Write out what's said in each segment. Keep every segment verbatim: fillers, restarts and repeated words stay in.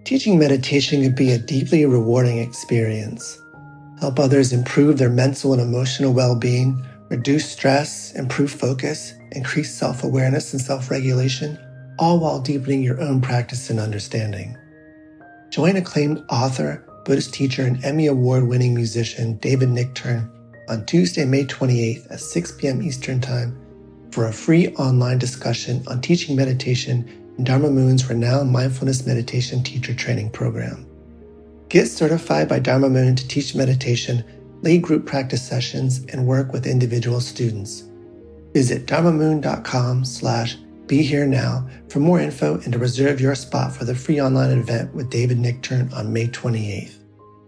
Teaching meditation can be a deeply rewarding experience. Help others improve their mental and emotional well-being, reduce stress, improve focus, increase self-awareness and self-regulation, all while deepening your own practice and understanding. Join acclaimed author, Buddhist teacher, and Emmy Award-winning musician David Nichtern on Tuesday, May twenty-eighth at six p.m. Eastern Time for a free online discussion on teaching meditation in Dharma Moon's renowned mindfulness meditation teacher training program. Get certified by Dharma Moon to teach meditation, lead group practice sessions, and work with individual students. Visit dharmamoon.com slash be here now for more info and to reserve your spot for the free online event with David Nichtern on May twenty-eighth.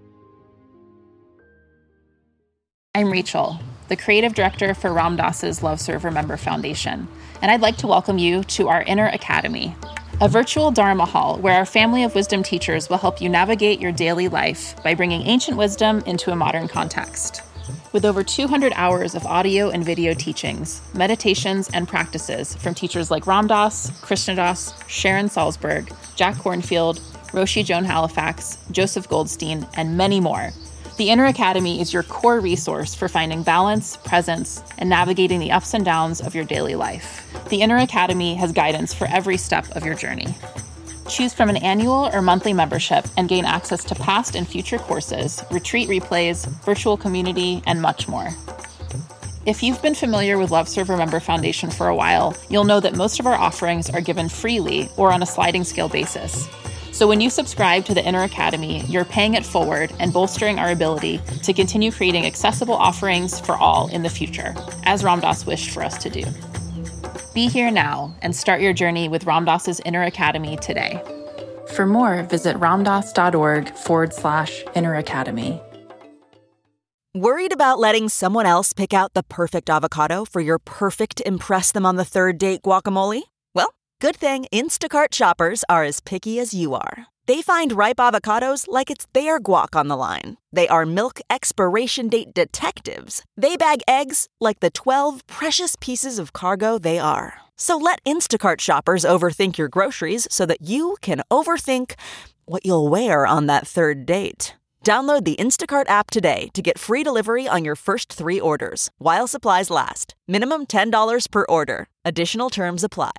I'm Rachel, the creative director for Ram Dass's Love Serve Remember Foundation, and I'd like to welcome you to our Inner Academy, a virtual Dharma hall where our family of wisdom teachers will help you navigate your daily life by bringing ancient wisdom into a modern context. With over two hundred hours of audio and video teachings, meditations, and practices from teachers like Ram Dass, Krishna Das, Sharon Salzberg, Jack Kornfield, Roshi Joan Halifax, Joseph Goldstein, and many more, the Inner Academy is your core resource for finding balance, presence, and navigating the ups and downs of your daily life. The Inner Academy has guidance for every step of your journey. Choose from an annual or monthly membership and gain access to past and future courses, retreat replays, virtual community, and much more. If you've been familiar with Love Serve Remember Foundation for a while, you'll know that most of our offerings are given freely or on a sliding scale basis. So when you subscribe to the Inner Academy, you're paying it forward and bolstering our ability to continue creating accessible offerings for all in the future, as Ram Dass wished for us to do. Be here now and start your journey with Ram Dass's Inner Academy today. For more, visit ramdass.org forward slash Inner Academy. Worried about letting someone else pick out the perfect avocado for your perfect impress them on the third date guacamole? Well, good thing Instacart shoppers are as picky as you are. They find ripe avocados like it's their guac on the line. They are milk expiration date detectives. They bag eggs like the twelve precious pieces of cargo they are. So let Instacart shoppers overthink your groceries so that you can overthink what you'll wear on that third date. Download the Instacart app today to get free delivery on your first three orders, while supplies last. Minimum ten dollars per order. Additional terms apply.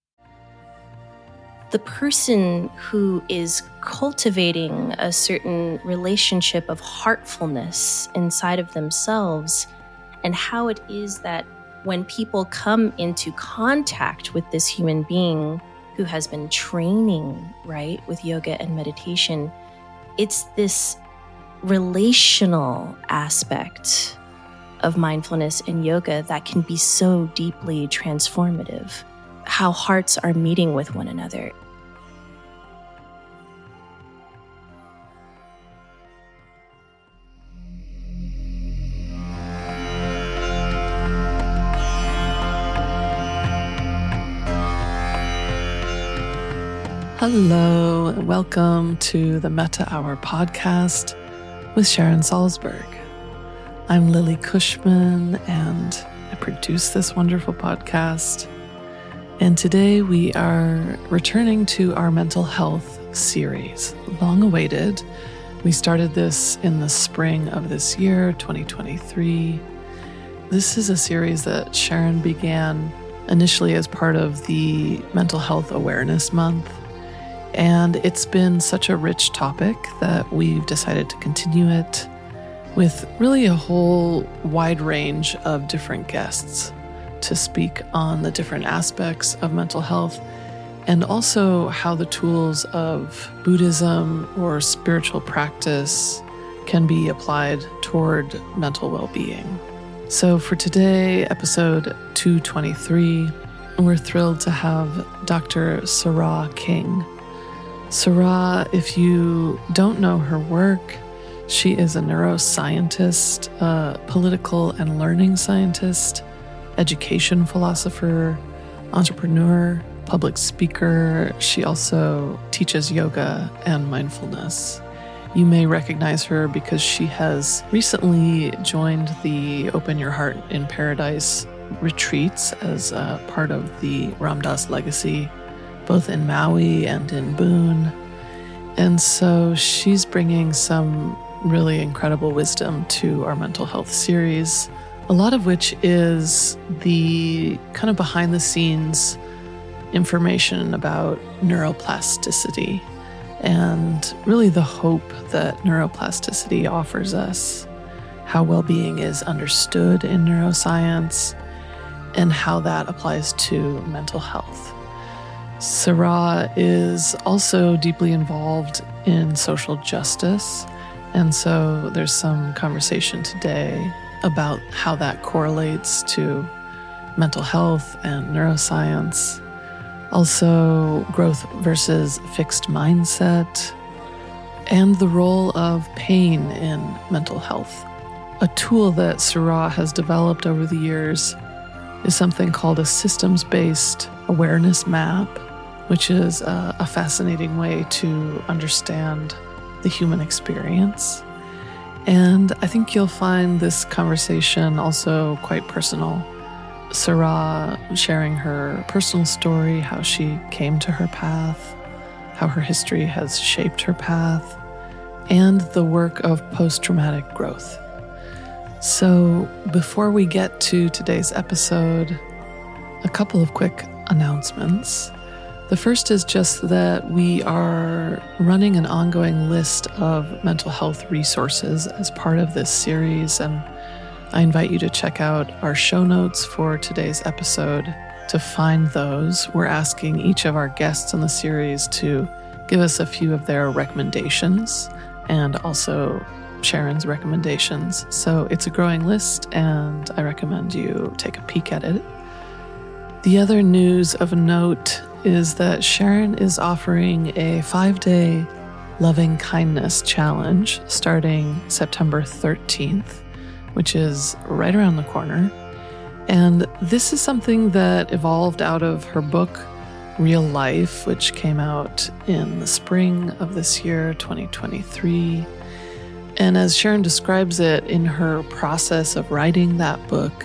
The person who is cultivating a certain relationship of heartfulness inside of themselves, and how it is that when people come into contact with this human being who has been training, right, with yoga and meditation, it's this relational aspect of mindfulness and yoga that can be so deeply transformative. How hearts are meeting with one another. Hello, and welcome to the Metta Hour podcast with Sharon Salzberg. I'm Lily Cushman, and I produce this wonderful podcast. And today we are returning to our mental health series, long awaited. We started this in the spring of this year, twenty twenty-three. This is a series that Sharon began initially as part of the Mental Health Awareness Month. And it's been such a rich topic that we've decided to continue it with really a whole wide range of different guests to speak on the different aspects of mental health and also how the tools of Buddhism or spiritual practice can be applied toward mental well-being. So for today, episode two twenty-three, we're thrilled to have Doctor Sarah King. Sarah, if you don't know her work, she is a neuroscientist, a political and learning scientist, education philosopher, entrepreneur, public speaker. She also teaches yoga and mindfulness. You may recognize her because she has recently joined the Open Your Heart in Paradise retreats as a part of the Ram Dass legacy, both in Maui and in Boone. And so she's bringing some really incredible wisdom to our mental health series, a lot of which is the kind of behind the scenes information about neuroplasticity and really the hope that neuroplasticity offers us, how well-being is understood in neuroscience, and how that applies to mental health. Sarah is also deeply involved in social justice, and so there's some conversation today about how that correlates to mental health and neuroscience. Also, growth versus fixed mindset, and the role of pain in mental health. A tool that Sarah has developed over the years is something called a systems-based awareness map, which is a, a fascinating way to understand the human experience. And I think you'll find this conversation also quite personal. Sarah sharing her personal story, how she came to her path, how her history has shaped her path, and the work of post-traumatic growth. So before we get to today's episode, a couple of quick announcements. The first is just that we are running an ongoing list of mental health resources as part of this series, and I invite you to check out our show notes for today's episode to find those. We're asking each of our guests in the series to give us a few of their recommendations and also Sharon's recommendations. So it's a growing list, and I recommend you take a peek at it. The other news of note is that Sharon is offering a five-day loving kindness challenge starting September thirteenth, which is right around the corner. And this is something that evolved out of her book, Real Life, which came out in the spring of this year, twenty twenty-three. And as Sharon describes it in her process of writing that book,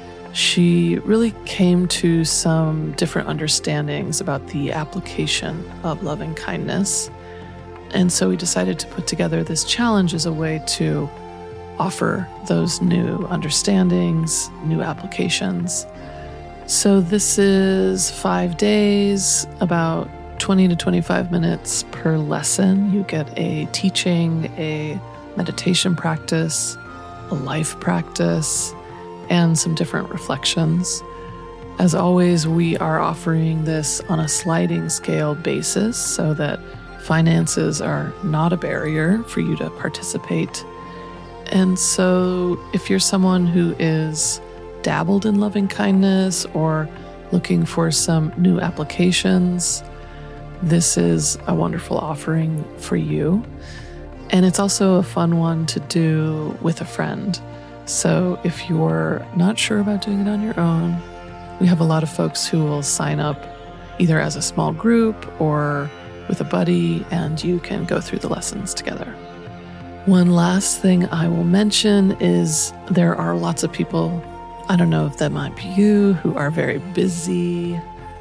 she really came to some different understandings about the application of loving kindness. And so we decided to put together this challenge as a way to offer those new understandings, new applications. So this is five days, about twenty to twenty-five minutes per lesson. You get a teaching, a meditation practice, a life practice, and some different reflections. As always, we are offering this on a sliding scale basis so that finances are not a barrier for you to participate. And so if you're someone who is dabbled in loving kindness or looking for some new applications, this is a wonderful offering for you. And it's also a fun one to do with a friend. So if you're not sure about doing it on your own, we have a lot of folks who will sign up either as a small group or with a buddy, and you can go through the lessons together. One last thing I will mention is there are lots of people, I don't know if that might be you, who are very busy,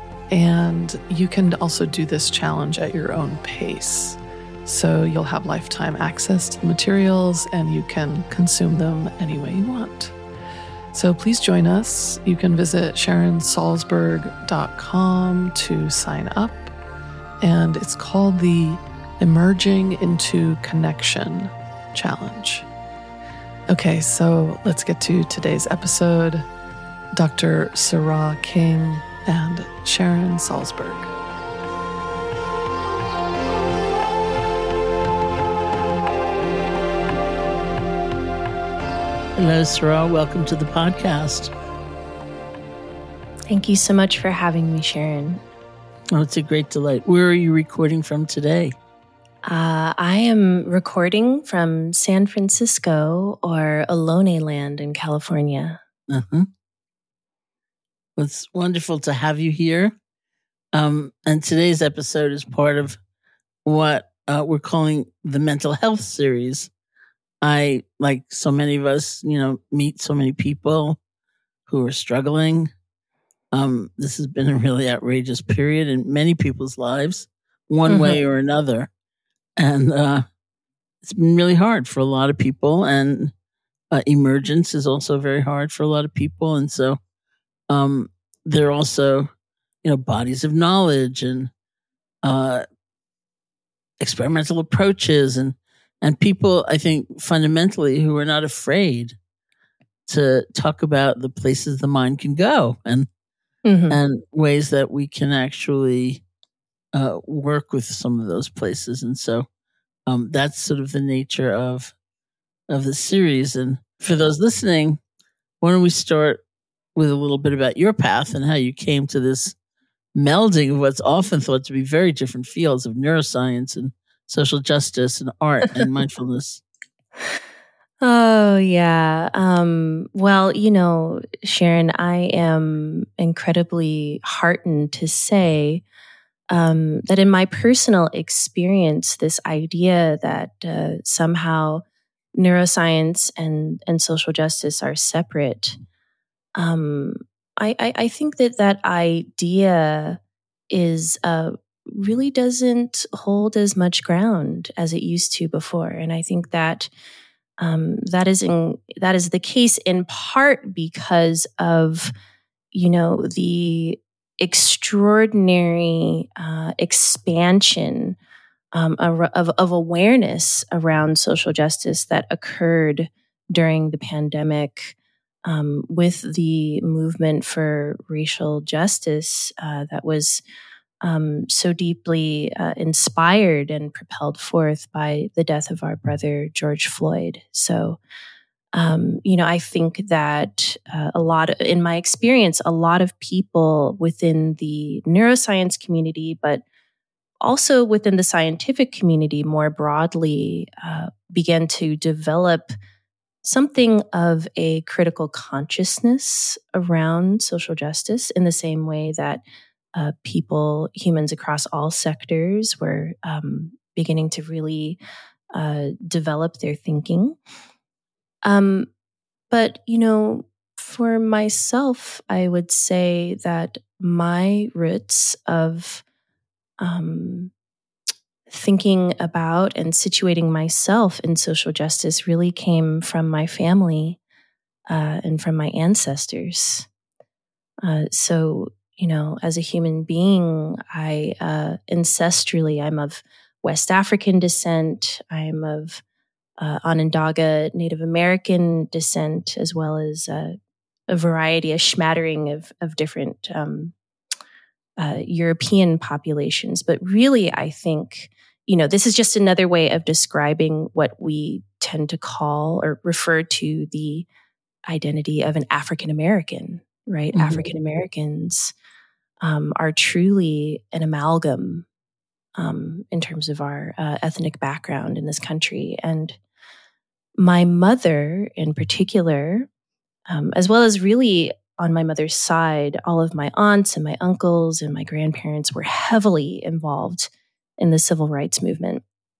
and you can also do this challenge at your own pace. So you'll have lifetime access to the materials and you can consume them any way you want. So please join us. You can visit sharon salzberg dot com to sign up. And it's called the Emerging into Connection Challenge. Okay, so let's get to today's episode. Doctor Sarah King and Sharon Salzberg. Hello, Sarah. Welcome to the podcast. Thank you so much for having me, Sharon. Oh, it's a great delight. Where are you recording from today? Uh, I am recording from San Francisco, or Ohlone Land in California. Uh-huh. Well, it's wonderful to have you here. Um, and today's episode is part of what uh, we're calling the mental health series. I, like so many of us, you know, meet so many people who are struggling. Um, this has been a really outrageous period in many people's lives, one mm-hmm. way or another. And uh, it's been really hard for a lot of people. And uh, emergence is also very hard for a lot of people. And so um, there are also, you know, bodies of knowledge and uh, experimental approaches and and people, I think, fundamentally who are not afraid to talk about the places the mind can go and mm-hmm. and ways that we can actually uh, work with some of those places. And so um, that's sort of the nature of of the series. And for those listening, why don't we start with a little bit about your path and how you came to this melding of what's often thought to be very different fields of neuroscience and social justice and art and mindfulness. Oh, yeah. Um, well, you know, Sharon, I am incredibly heartened to say um, that in my personal experience, this idea that uh, somehow neuroscience and, and social justice are separate, um, I, I, I think that that idea is uh, really doesn't hold as much ground as it used to before. And I think that Um, that is in, that is the case in part because of, you know, the extraordinary uh, expansion um, of, of awareness around social justice that occurred during the pandemic um, with the movement for racial justice uh, that was Um, so deeply uh, inspired and propelled forth by the death of our brother, George Floyd. So, um, you know, I think that uh, a lot, of, in my experience, a lot of people within the neuroscience community, but also within the scientific community more broadly, uh, began to develop something of a critical consciousness around social justice in the same way that Uh, people, humans across all sectors were um, beginning to really uh, develop their thinking. Um, but, you know, for myself, I would say that my roots of um, thinking about and situating myself in social justice really came from my family uh, and from my ancestors. Uh, so, you know, as a human being, I uh, ancestrally, I'm of West African descent. I'm of uh, Onondaga Native American descent, as well as uh, a variety, a smattering of of different um, uh, European populations. But really, I think, you know, this is just another way of describing what we tend to call or refer to the identity of an African American, right? Mm-hmm. African Americans Um, are truly an amalgam um, in terms of our uh, ethnic background in this country. And my mother in particular, um, as well as really on my mother's side, all of my aunts and my uncles and my grandparents were heavily involved in the civil rights movement.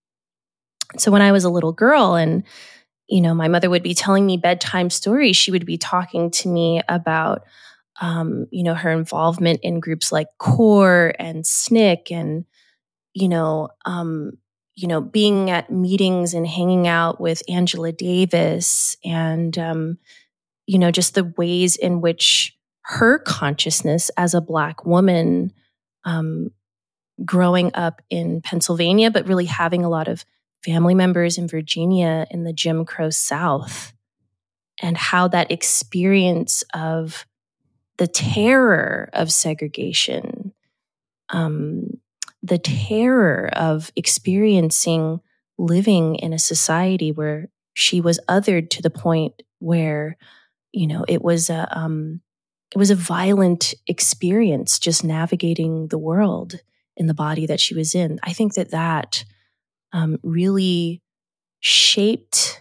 So when I was a little girl and, you know, my mother would be telling me bedtime stories, she would be talking to me about Um, you know, her involvement in groups like CORE and S N C C and, you know, um, you know, being at meetings and hanging out with Angela Davis and, um, you know, just the ways in which her consciousness as a Black woman um, growing up in Pennsylvania, but really having a lot of family members in Virginia in the Jim Crow South, and how that experience of the terror of segregation, um, the terror of experiencing living in a society where she was othered to the point where, you know, it was a um, it was a violent experience just navigating the world in the body that she was in. I think that that um, really shaped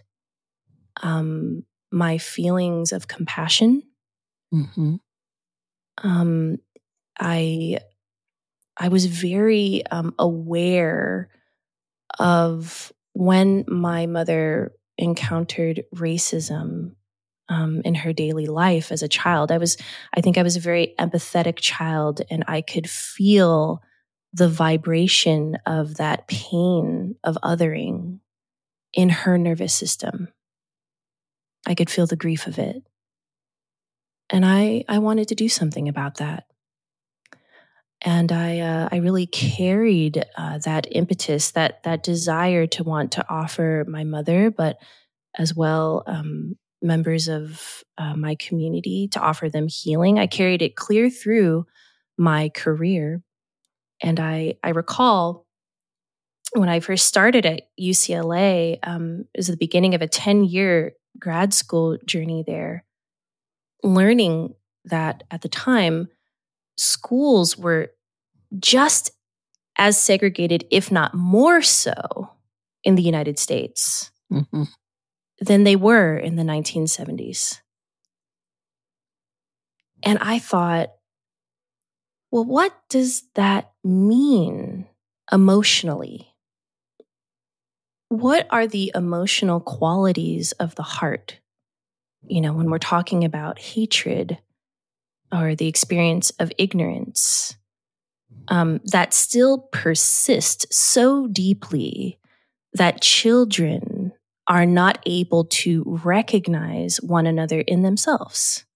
um, my feelings of compassion. Mm-hmm. Um, I I was very um, aware of when my mother encountered racism um, in her daily life as a child. I was, I think I was a very empathetic child, and I could feel the vibration of that pain of othering in her nervous system. I could feel the grief of it. And I, I wanted to do something about that. And I, uh, I really carried uh, that impetus, that that desire to want to offer my mother, but as well um, members of uh, my community, to offer them healing. I carried it clear through my career. And I, I recall when I first started at U C L A, um, it was the beginning of a ten-year grad school journey there, learning that at the time, schools were just as segregated, if not more so, in the United States mm-hmm. than they were in the nineteen seventies. And I thought, well, what does that mean emotionally? What are the emotional qualities of the heart? You know, when we're talking about hatred or the experience of ignorance, um, that still persist so deeply that children are not able to recognize one another in themselves.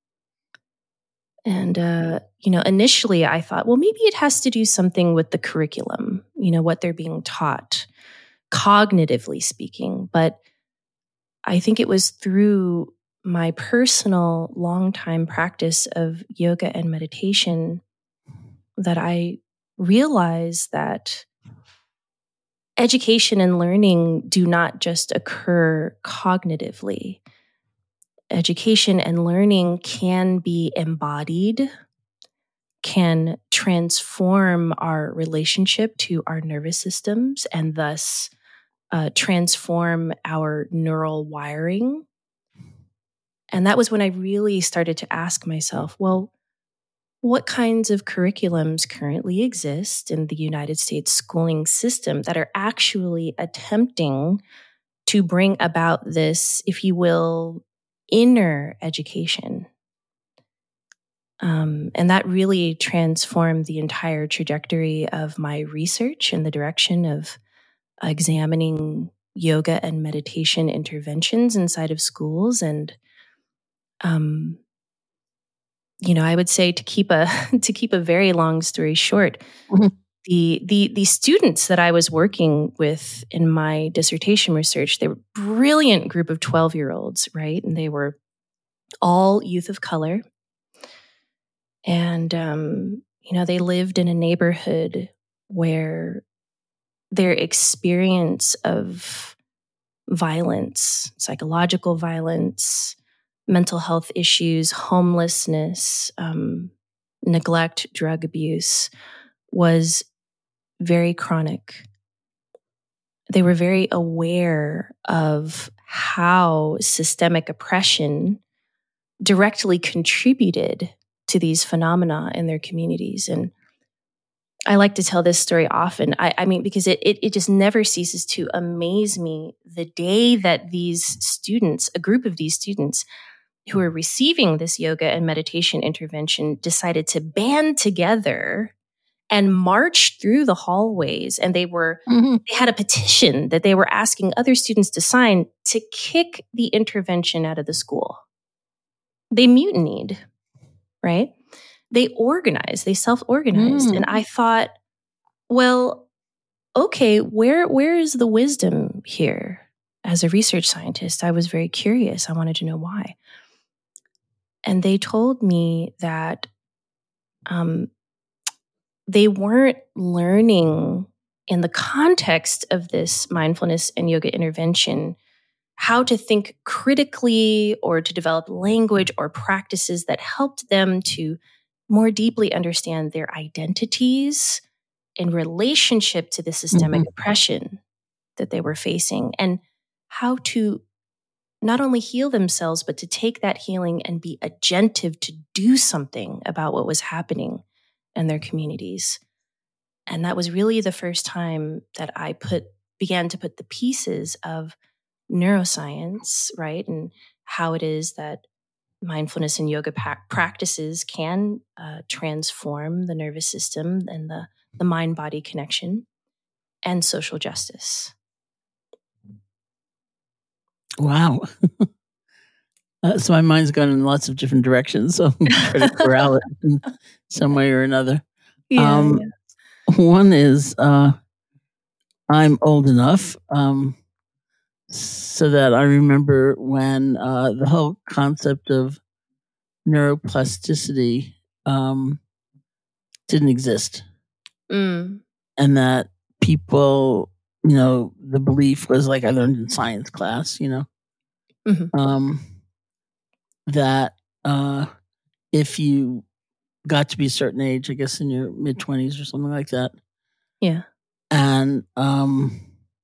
And, uh, you know, initially I thought, well, maybe it has to do something with the curriculum, you know, what they're being taught, cognitively speaking. But I think it was through my personal long-time practice of yoga and meditation that I realized that education and learning do not just occur cognitively. Education and learning can be embodied, can transform our relationship to our nervous systems, and thus uh, transform our neural wiring. And that was when I really started to ask myself, well, what kinds of curriculums currently exist in the United States schooling system that are actually attempting to bring about this, if you will, inner education? Um, and that really transformed the entire trajectory of my research in the direction of examining yoga and meditation interventions inside of schools. And, um, you know, I would say to keep a to keep a very long story short, mm-hmm. the the the students that I was working with in my dissertation research, they were a brilliant group of twelve-year-olds, right? And they were all youth of color. And, um, you know, they lived in a neighborhood where their experience of violence, psychological violence, mental health issues, homelessness, um, neglect, drug abuse was very chronic. They were very aware of how systemic oppression directly contributed to these phenomena in their communities. And I like to tell this story often. I, I mean, because it, it it just never ceases to amaze me the day that these students, a group of these students who are receiving this yoga and meditation intervention, decided to band together and march through the hallways. And they were mm-hmm. they had a petition that they were asking other students to sign to kick the intervention out of the school. They mutinied, right? They organized, they self-organized. Mm. And I thought, well, okay, where where is the wisdom here? As a research scientist, I was very curious. I wanted to know why. And they told me that um, they weren't learning in the context of this mindfulness and yoga intervention how to think critically or to develop language or practices that helped them to more deeply understand their identities in relationship to the systemic mm-hmm. oppression that they were facing, and how to not only heal themselves, but to take that healing and be agentive to do something about what was happening in their communities. And that was really the first time that I put began to put the pieces of neuroscience, right, and how it is that mindfulness and yoga pa- practices can uh, transform the nervous system and the, the mind-body connection, and social justice. Wow. Uh, so my mind's gone in lots of different directions, so I'm trying to corral it in some way or another. Yeah, um, yeah. One is uh, I'm old enough um, so that I remember when uh, the whole concept of neuroplasticity um, didn't exist. Mm. And that people, you know, the belief was like I learned in science class, you know, Mm-hmm. um, that uh, if you got to be a certain age, I guess in your mid twenties or something like that. Yeah. And um,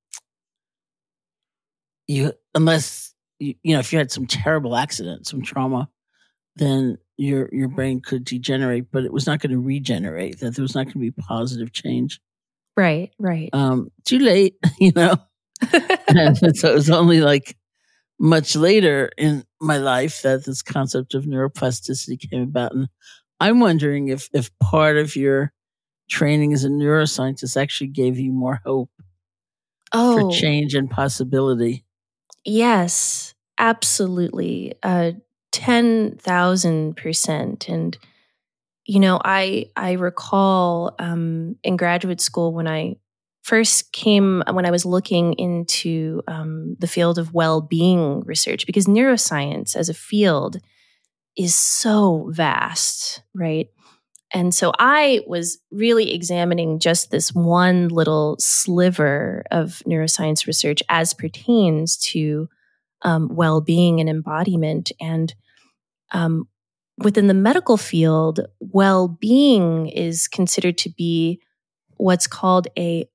you, unless, you, you know, if you had some terrible accident, some trauma, then your your brain could degenerate, but it was not going to regenerate, that there was not going to be positive change. Right, right. Um, too late, you know? And so it was only like much later in my life that this concept of neuroplasticity came about. And I'm wondering if, if part of your training as a neuroscientist actually gave you more hope oh, for change and possibility. Yes, absolutely. Uh, ten thousand percent. And, you know, I, I recall um, in graduate school when I first came, when I was looking into um, the field of well-being research, because neuroscience as a field is so vast, right? And so I was really examining just this one little sliver of neuroscience research as pertains to um, well-being and embodiment. And um, within the medical field, well-being is considered to be what's called a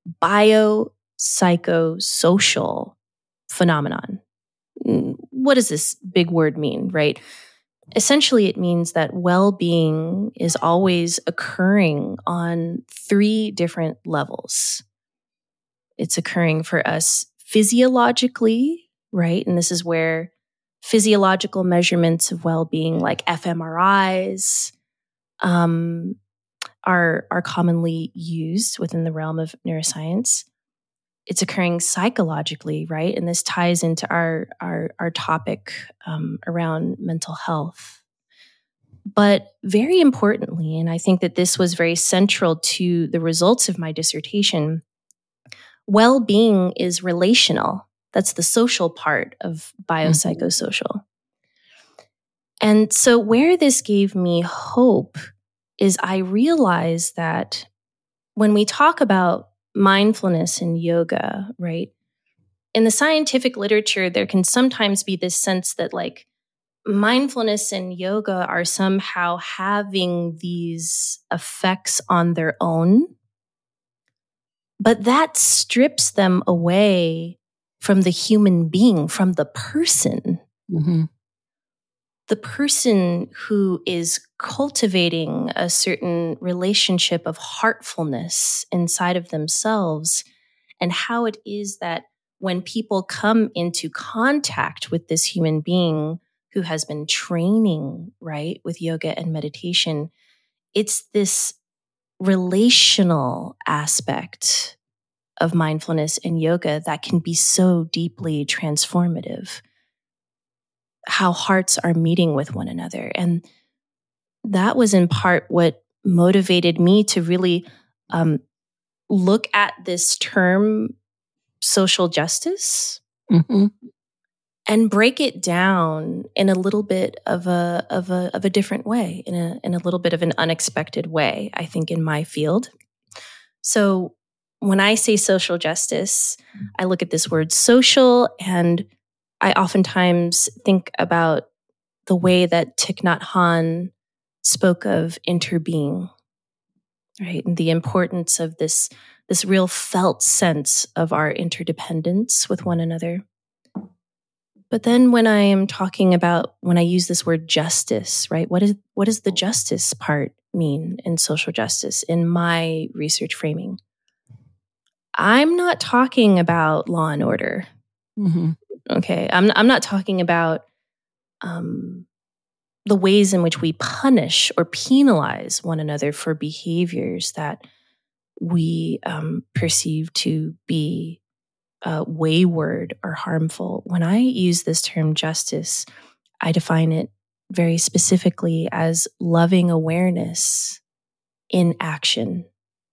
biopsychosocial phenomenon. What does this big word mean, right? Essentially, it means that well-being is always occurring on three different levels. It's occurring for us physiologically, right? And this is where physiological measurements of well-being, like fMRIs, um, are, are commonly used within the realm of neuroscience. It's occurring psychologically, right? And this ties into our our, our topic um, around mental health. But very importantly, and I think that this was very central to the results of my dissertation, well-being is relational. That's the social part of biopsychosocial. Mm-hmm. And so where this gave me hope is I realized that when we talk about mindfulness and yoga, right? In the scientific literature, there can sometimes be this sense that like mindfulness and yoga are somehow having these effects on their own, but that strips them away from the human being, from the person. Mm-hmm. The person who is cultivating a certain relationship of heartfulness inside of themselves, and how it is that when people come into contact with this human being who has been training, right, with yoga and meditation, it's this relational aspect of mindfulness and yoga that can be so deeply transformative. How hearts are meeting with one another. And that was in part what motivated me to really um, look at this term social justice mm-hmm. and break it down in a little bit of a of a of a different way, in a in a little bit of an unexpected way, I think, in my field. So when I say social justice, I look at this word social, and I oftentimes think about the way that Thich Nhat Hanh spoke of interbeing, right? And the importance of this, this real felt sense of our interdependence with one another. But then when I am talking about, when I use this word justice, right? What is, what does the justice part mean in social justice in my research framing? I'm not talking about law and order. Mm-hmm. Okay, I'm I'm not talking about um, the ways in which we punish or penalize one another for behaviors that we um, perceive to be uh, wayward or harmful. When I use this term justice, I define it very specifically as loving awareness in action.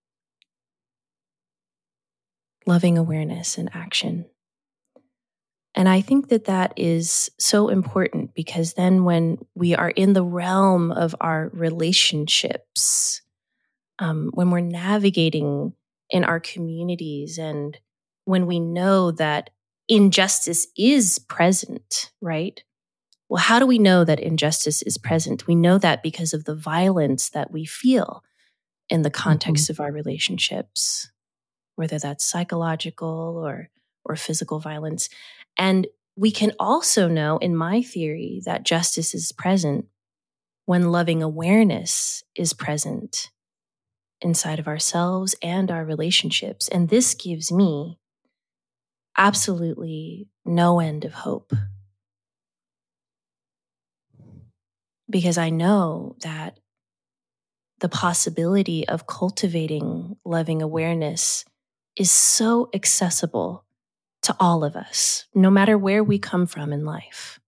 Loving awareness in action. And I think that that is so important, because then when we are in the realm of our relationships, um, when we're navigating in our communities, and when we know that injustice is present, right? Well, how do we know that injustice is present? We know that because of the violence that we feel in the context mm-hmm. of our relationships, whether that's psychological or or physical violence. And we can also know, in my theory, that justice is present when loving awareness is present inside of ourselves and our relationships. And this gives me absolutely no end of hope. Because I know that the possibility of cultivating loving awareness is so accessible to all of us, no matter where we come from in life.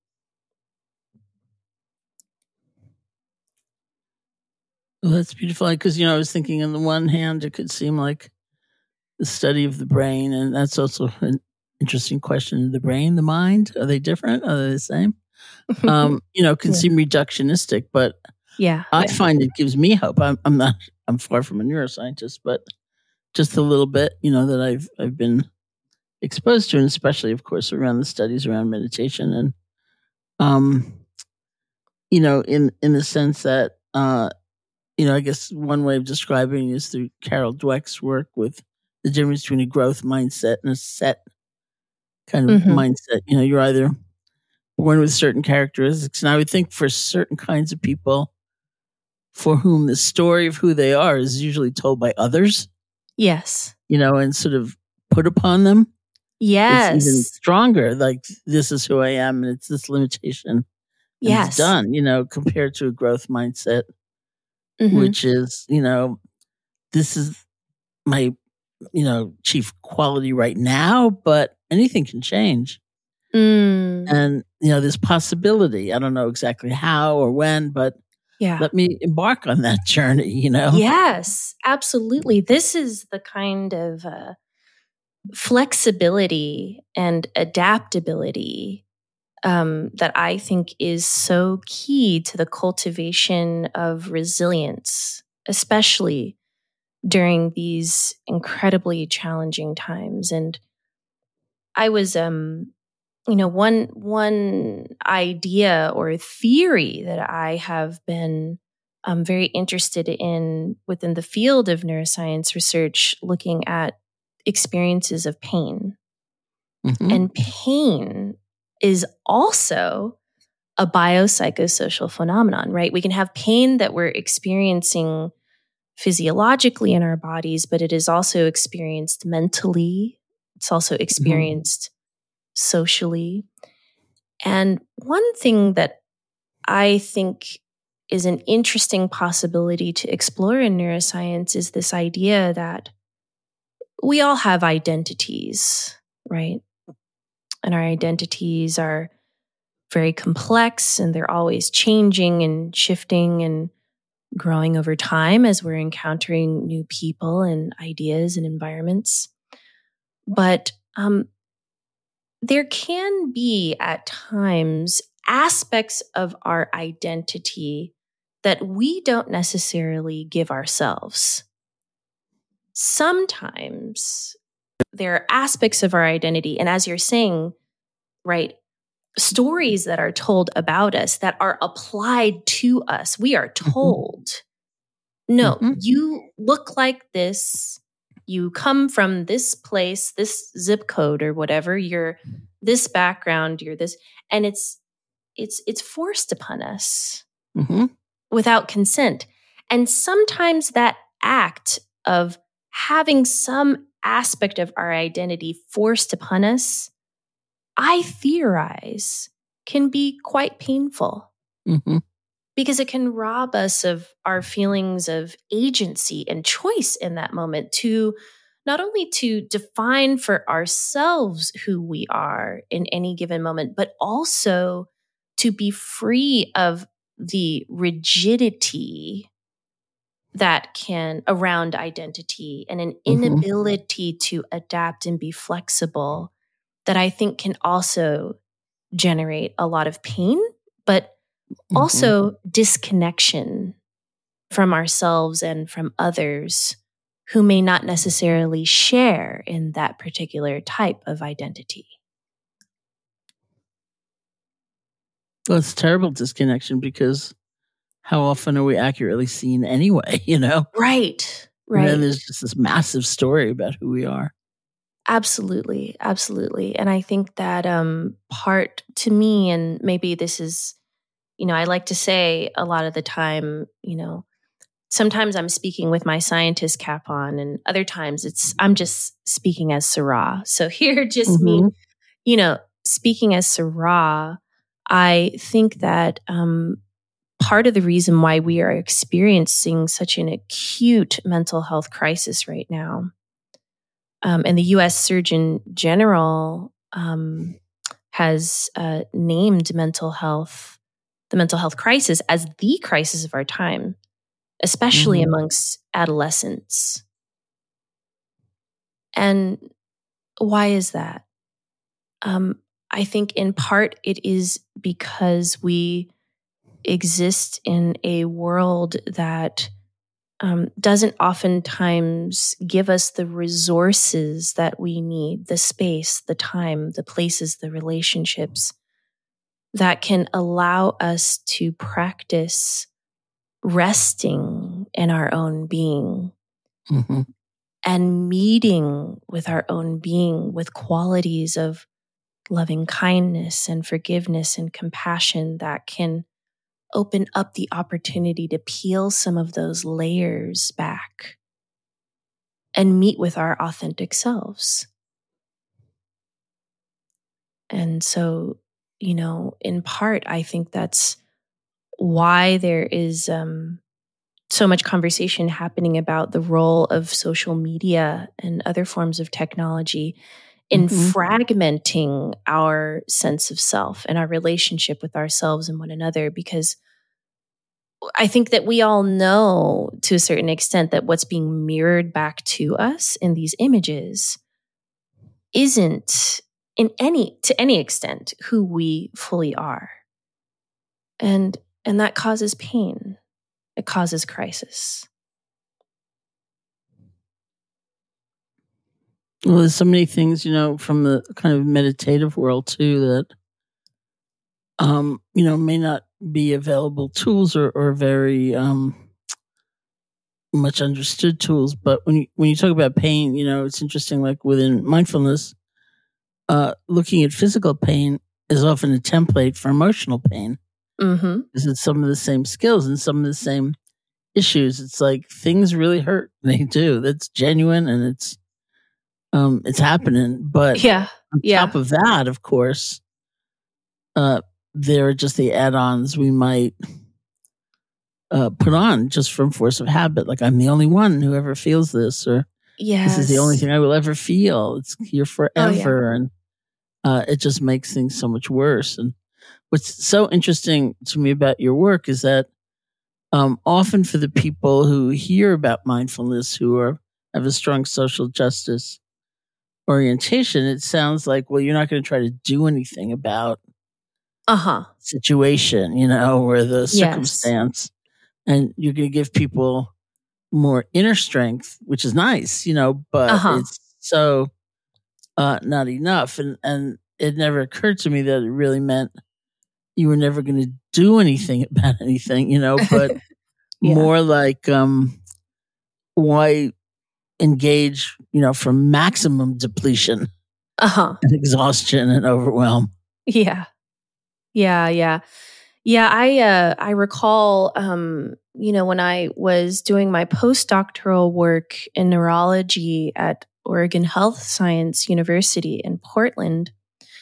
Well, that's beautiful. Because, you know, I was thinking on the one hand, it could seem like the study of the brain, and that's also an interesting question. The brain, the mind, are they different? Are they the same? um, you know, can yeah. seem reductionistic, but yeah, I yeah. find it gives me hope. I'm, I'm not, I'm far from a neuroscientist, but just a little bit, you know, that I've, I've been exposed to, and especially, of course, around the studies around meditation. And, um, you know, in, in the sense that, uh, you know, I guess one way of describing it is through Carol Dweck's work with the difference between a growth mindset and a set kind of mm-hmm. mindset. You know, you're either born with certain characteristics. And I would think for certain kinds of people for whom the story of who they are is usually told by others. Yes. You know, and sort of put upon them. Yes. It's even stronger. Like, this is who I am, and it's this limitation. And yes. It's done, you know, compared to a growth mindset, mm-hmm. which is, you know, this is my, you know, chief quality right now, but anything can change. Mm. And, you know, there's possibility. I don't know exactly how or when, but yeah. let me embark on that journey, you know? Yes, absolutely. This is the kind of uh, flexibility and adaptability um, that I think is so key to the cultivation of resilience, especially during these incredibly challenging times. And I was, um, you know, one one idea or theory that I have been um, very interested in within the field of neuroscience research, looking at experiences of pain. Mm-hmm. And pain is also a biopsychosocial phenomenon, right? We can have pain that we're experiencing physiologically in our bodies, but it is also experienced mentally. It's also experienced mm-hmm. socially. And one thing that I think is an interesting possibility to explore in neuroscience is this idea that we all have identities, right? And our identities are very complex, and they're always changing and shifting and growing over time as we're encountering new people and ideas and environments. But um, there can be at times aspects of our identity that we don't necessarily give ourselves. Sometimes there are aspects of our identity, and as you're saying, right, stories that are told about us that are applied to us. We are told, mm-hmm. no, mm-hmm. you look like this. You come from this place, this zip code or whatever. You're this background. You're this, and it's it's it's forced upon us mm-hmm. without consent. And sometimes that act of having some aspect of our identity forced upon us, I theorize, can be quite painful. Mm-hmm. because it can rob us of our feelings of agency and choice in that moment, to not only to define for ourselves who we are in any given moment, but also to be free of the rigidity that can around identity and an inability mm-hmm. to adapt and be flexible that I think can also generate a lot of pain, but mm-hmm. also disconnection from ourselves and from others who may not necessarily share in that particular type of identity. Well, it's terrible disconnection, because how often are we accurately seen anyway, you know? Right, right. And then there's just this massive story about who we are. Absolutely, absolutely. And I think that um, part to me, and maybe this is, you know, I like to say a lot of the time, you know, sometimes I'm speaking with my scientist cap on, and other times it's I'm just speaking as Sarah. So here, just mm-hmm. me, you know, speaking as Sarah, I think that um, part of the reason why we are experiencing such an acute mental health crisis right now, um, and the U S Surgeon General um, has uh, named mental health, the mental health crisis, as the crisis of our time, especially mm-hmm. amongst adolescents. And why is that? Um, I think in part it is because we exist in a world that um, doesn't oftentimes give us the resources that we need, the space, the time, the places, the relationships that can allow us to practice resting in our own being mm-hmm. and meeting with our own being with qualities of loving kindness and forgiveness and compassion that can open up the opportunity to peel some of those layers back and meet with our authentic selves. And so, you know, in part, I think that's why there is um, so much conversation happening about the role of social media and other forms of technology in mm-hmm. fragmenting our sense of self and our relationship with ourselves and one another. Because I think that we all know to a certain extent that what's being mirrored back to us in these images isn't in any, to any extent, who we fully are. And, and that causes pain. It causes crisis. Well, there's so many things, you know, from the kind of meditative world too that, um, you know, may not be available tools or, or very um, much understood tools. But when you when you talk about pain, you know, it's interesting. Like within mindfulness, uh, looking at physical pain is often a template for emotional pain. Mm-hmm. Because it's some of the same skills and some of the same issues. It's like things really hurt. They do. That's genuine and it's. Um, it's happening, but yeah, on yeah. top of that, of course, uh, there are just the add-ons we might uh, put on just from force of habit. Like, I'm the only one who ever feels this, or yes. this is the only thing I will ever feel. It's here forever, oh, yeah. and uh, it just makes things so much worse. And what's so interesting to me about your work is that um, often for the people who hear about mindfulness, who are have a strong social justice orientation, it sounds like, well, you're not going to try to do anything about uh-huh situation, you know, or the yes. circumstance, and you're going to give people more inner strength, which is nice, you know, but uh-huh. it's so uh, not enough. And and it never occurred to me that it really meant you were never going to do anything about anything, you know, but yeah. more like um, why engage, you know, for maximum depletion uh-huh. and exhaustion and overwhelm. Yeah. Yeah, yeah. Yeah, I uh, I recall, um, you know, when I was doing my postdoctoral work in neurology at Oregon Health Science University in Portland,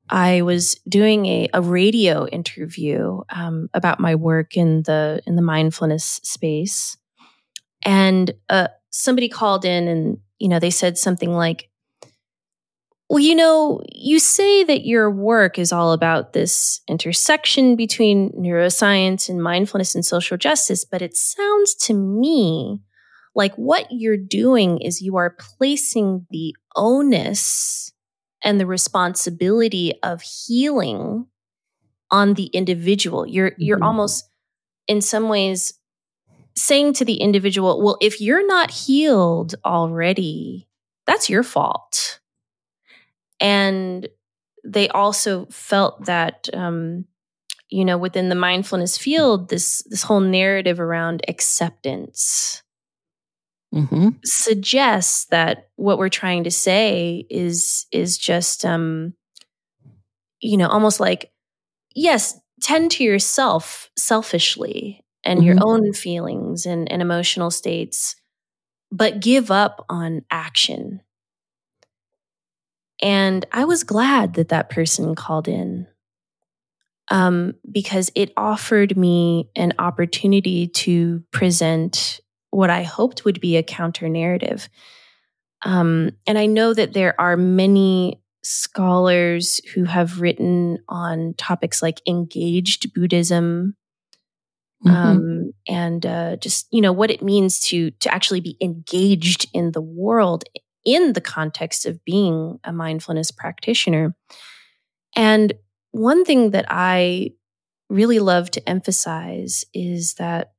I was doing a, a radio interview um, about my work in the in the mindfulness space, and uh, somebody called in, and you know they said something like, "Well, you know, you say that your work is all about this intersection between neuroscience and mindfulness and social justice, but it sounds to me like what you're doing is you are placing the onus and the responsibility of healing on the individual. You're mm-hmm. you're almost in some ways saying to the individual, well, if you're not healed already, that's your fault." And they also felt that, um, you know, within the mindfulness field, this this whole narrative around acceptance mm-hmm. suggests that what we're trying to say is is just, um, you know, almost like, yes, tend to yourself selfishly and mm-hmm. your own feelings and, and emotional states, but give up on action. And I was glad that that person called in um, because it offered me an opportunity to present what I hoped would be a counter narrative. Um, and I know that there are many scholars who have written on topics like engaged Buddhism mm-hmm. um, and uh, just, you know, what it means to to actually be engaged in the world in the context of being a mindfulness practitioner. And one thing that I really love to emphasize is that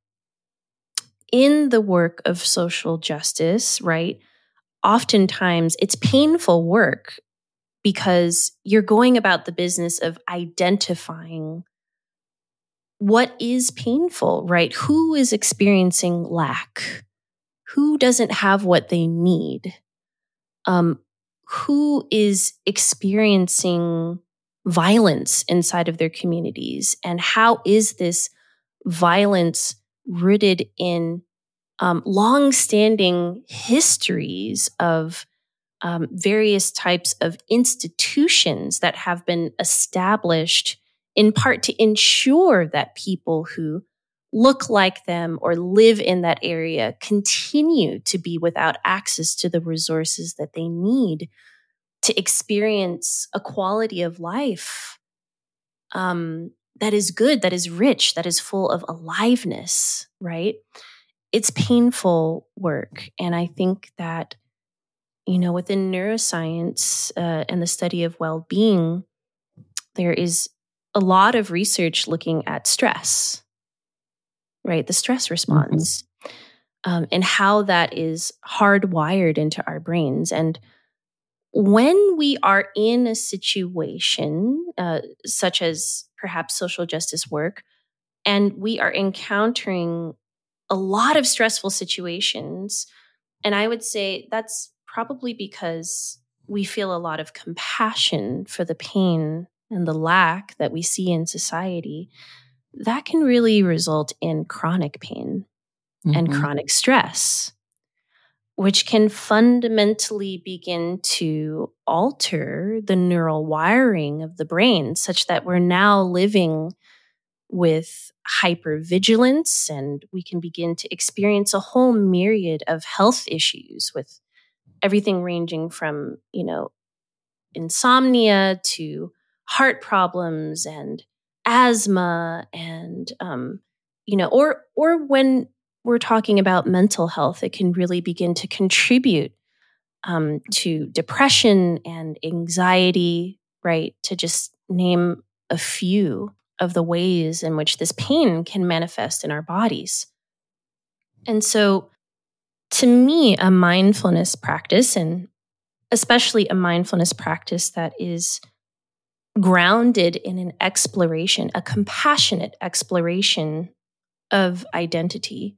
in the work of social justice, right, oftentimes it's painful work because you're going about the business of identifying what is painful, right? Who is experiencing lack? Who doesn't have what they need? Um, who is experiencing violence inside of their communities? And how is this violence rooted in um, long-standing histories of um, various types of institutions that have been established in part to ensure that people who look like them or live in that area continue to be without access to the resources that they need to experience a quality of life um, that is good, that is rich, that is full of aliveness, right? It's painful work. And I think that, you know, within neuroscience uh, and the study of well-being, there is a lot of research looking at stress, right? The stress response mm-hmm. um, and how that is hardwired into our brains. And when we are in a situation uh, such as perhaps social justice work, and we are encountering a lot of stressful situations, and I would say that's probably because we feel a lot of compassion for the pain and the lack that we see in society, that can really result in chronic pain mm-hmm. and chronic stress, which can fundamentally begin to alter the neural wiring of the brain such that we're now living with hypervigilance, and we can begin to experience a whole myriad of health issues with everything ranging from, you know, insomnia to heart problems and asthma and, um, you know, or or when we're talking about mental health, it can really begin to contribute um, to depression and anxiety, right? To just name a few of the ways in which this pain can manifest in our bodies. And so, to me, a mindfulness practice, and especially a mindfulness practice that is grounded in an exploration, a compassionate exploration of identity.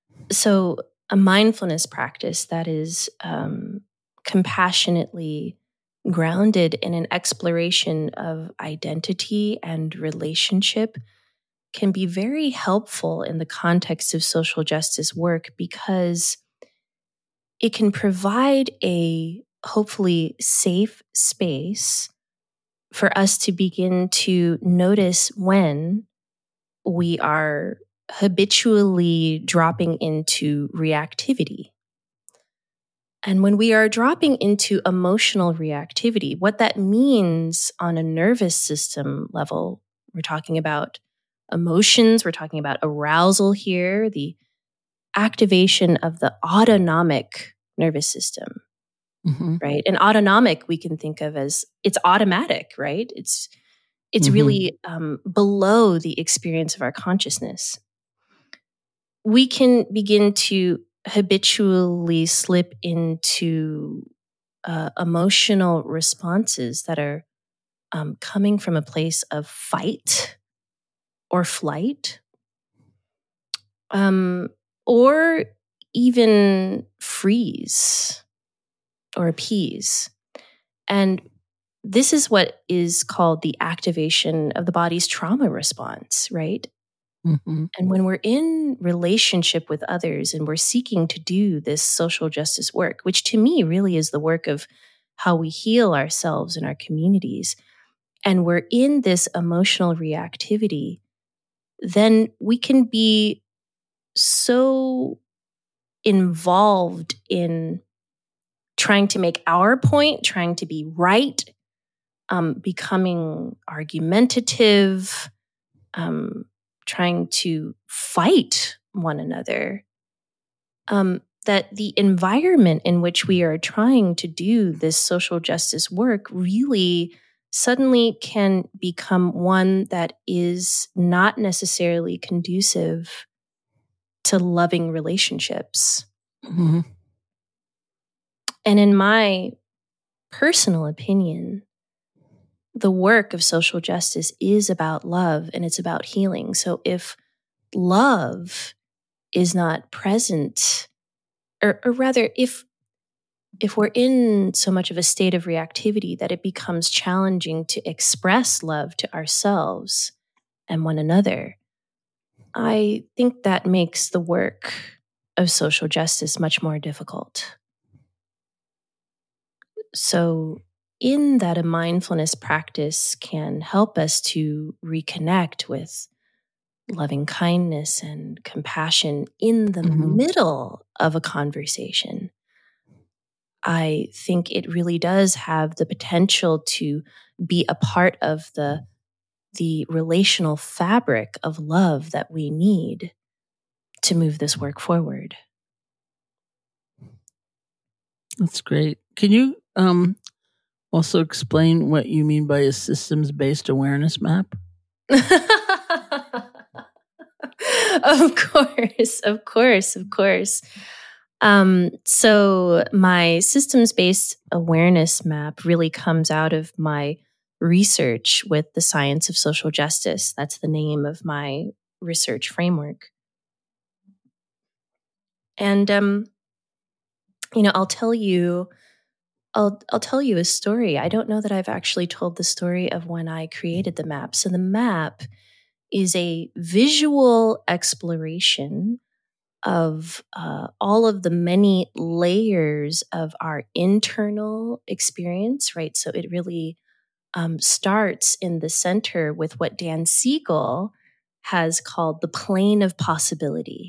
So a mindfulness practice that is um, compassionately grounded in an exploration of identity and relationship can be very helpful in the context of social justice work because it can provide a hopefully safe space for us to begin to notice when we are habitually dropping into reactivity. And when we are dropping into emotional reactivity, what that means on a nervous system level, we're talking about emotions, we're talking about arousal here, the activation of the autonomic nervous system, mm-hmm. right? And autonomic we can think of as it's automatic, right? It's it's mm-hmm. really um, below the experience of our consciousness. We can begin to habitually slip into uh, emotional responses that are um, coming from a place of fight or flight, um, or even freeze or appease. And this is what is called the activation of the body's trauma response, right? Mm-hmm. And when we're in relationship with others and we're seeking to do this social justice work, which to me really is the work of how we heal ourselves and our communities, and we're in this emotional reactivity, then we can be so involved in trying to make our point, trying to be right, um, becoming argumentative, um, trying to fight one another, um, that the environment in which we are trying to do this social justice work really suddenly can become one that is not necessarily conducive to loving relationships. Mm-hmm. And in my personal opinion, the work of social justice is about love and it's about healing. So if love is not present, or, or rather, if if we're in so much of a state of reactivity that it becomes challenging to express love to ourselves and one another, I think that makes the work of social justice much more difficult. So in that, a mindfulness practice can help us to reconnect with loving kindness and compassion in the mm-hmm. middle of a conversation. I think it really does have the potential to be a part of the, the relational fabric of love that we need to move this work forward. That's great. Can you um, also explain what you mean by a systems-based awareness map? Of course, of course, of course. Um, so my systems-based awareness map really comes out of my research with the science of social justice. That's the name of my research framework. And, um, you know, I'll tell you, I'll, I'll tell you a story. I don't know that I've actually told the story of when I created the map. So the map is a visual exploration of uh, all of the many layers of our internal experience, right? So it really um, starts in the center with what Dan Siegel has called the plane of possibility.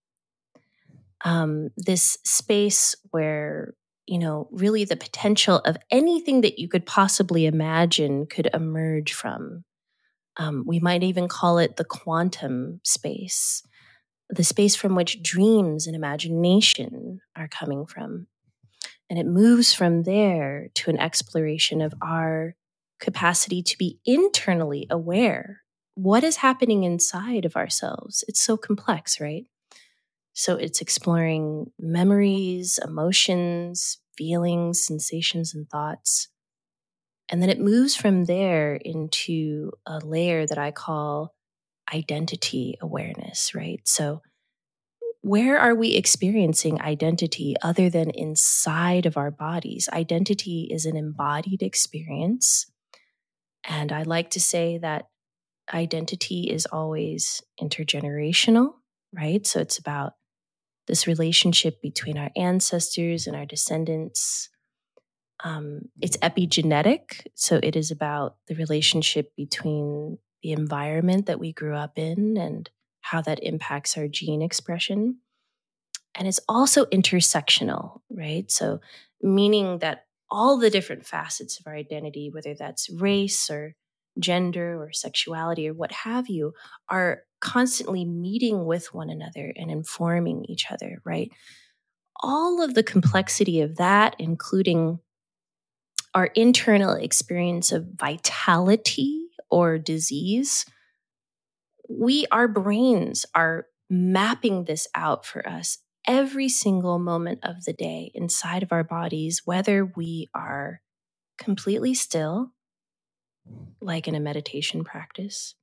Um, this space where, you know, really the potential of anything that you could possibly imagine could emerge from. Um, we might even call it the quantum space, the space from which dreams and imagination are coming from. And it moves from there to an exploration of our capacity to be internally aware. What is happening inside of ourselves? It's so complex, right? So it's exploring memories, emotions, feelings, sensations, and thoughts. And then it moves from there into a layer that I call identity awareness, right? So where are we experiencing identity other than inside of our bodies? Identity is an embodied experience. And I like to say that identity is always intergenerational, right? So it's about this relationship between our ancestors and our descendants. Um, it's epigenetic, so it is about the relationship between the environment that we grew up in and how that impacts our gene expression. And it's also intersectional, right? So meaning that all the different facets of our identity, whether that's race or gender or sexuality or what have you, are constantly meeting with one another and informing each other, right? All of the complexity of that, including our internal experience of vitality or disease, we, our brains are mapping this out for us every single moment of the day inside of our bodies, whether we are completely still, like in a meditation practice,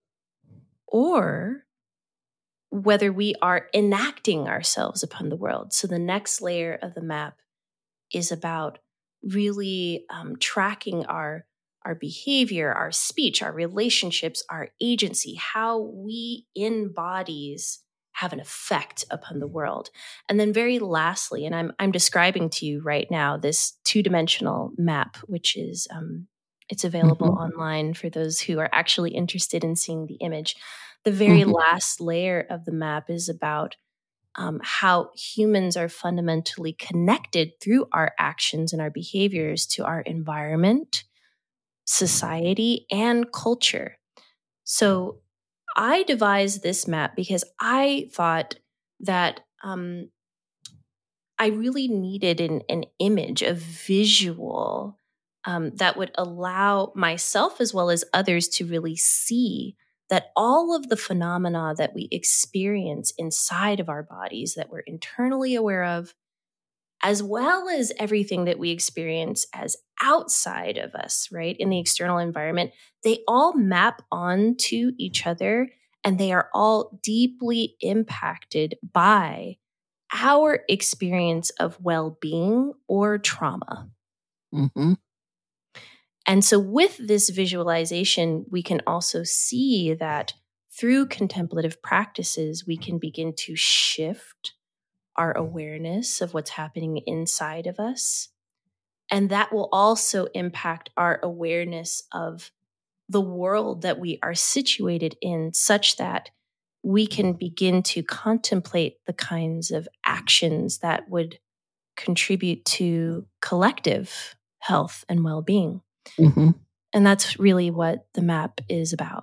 or whether we are enacting ourselves upon the world. So the next layer of the map is about really um, tracking our, our behavior, our speech, our relationships, our agency, how we in bodies have an effect upon the world. And then very lastly, and I'm I'm describing to you right now this two-dimensional map, which is um, it's available mm-hmm. online for those who are actually interested in seeing the image. The very mm-hmm. last layer of the map is about um, how humans are fundamentally connected through our actions and our behaviors to our environment, society, and culture. So I devised this map because I thought that um, I really needed an, an image, a visual um, that would allow myself as well as others to really see that all of the phenomena that we experience inside of our bodies that we're internally aware of, as well as everything that we experience as outside of us, right, in the external environment, they all map onto each other and they are all deeply impacted by our experience of well-being or trauma. Mm-hmm. And so with this visualization, we can also see that through contemplative practices, we can begin to shift our awareness of what's happening inside of us. And that will also impact our awareness of the world that we are situated in, such that we can begin to contemplate the kinds of actions that would contribute to collective health and well-being. Mm-hmm. And that's really what the map is about.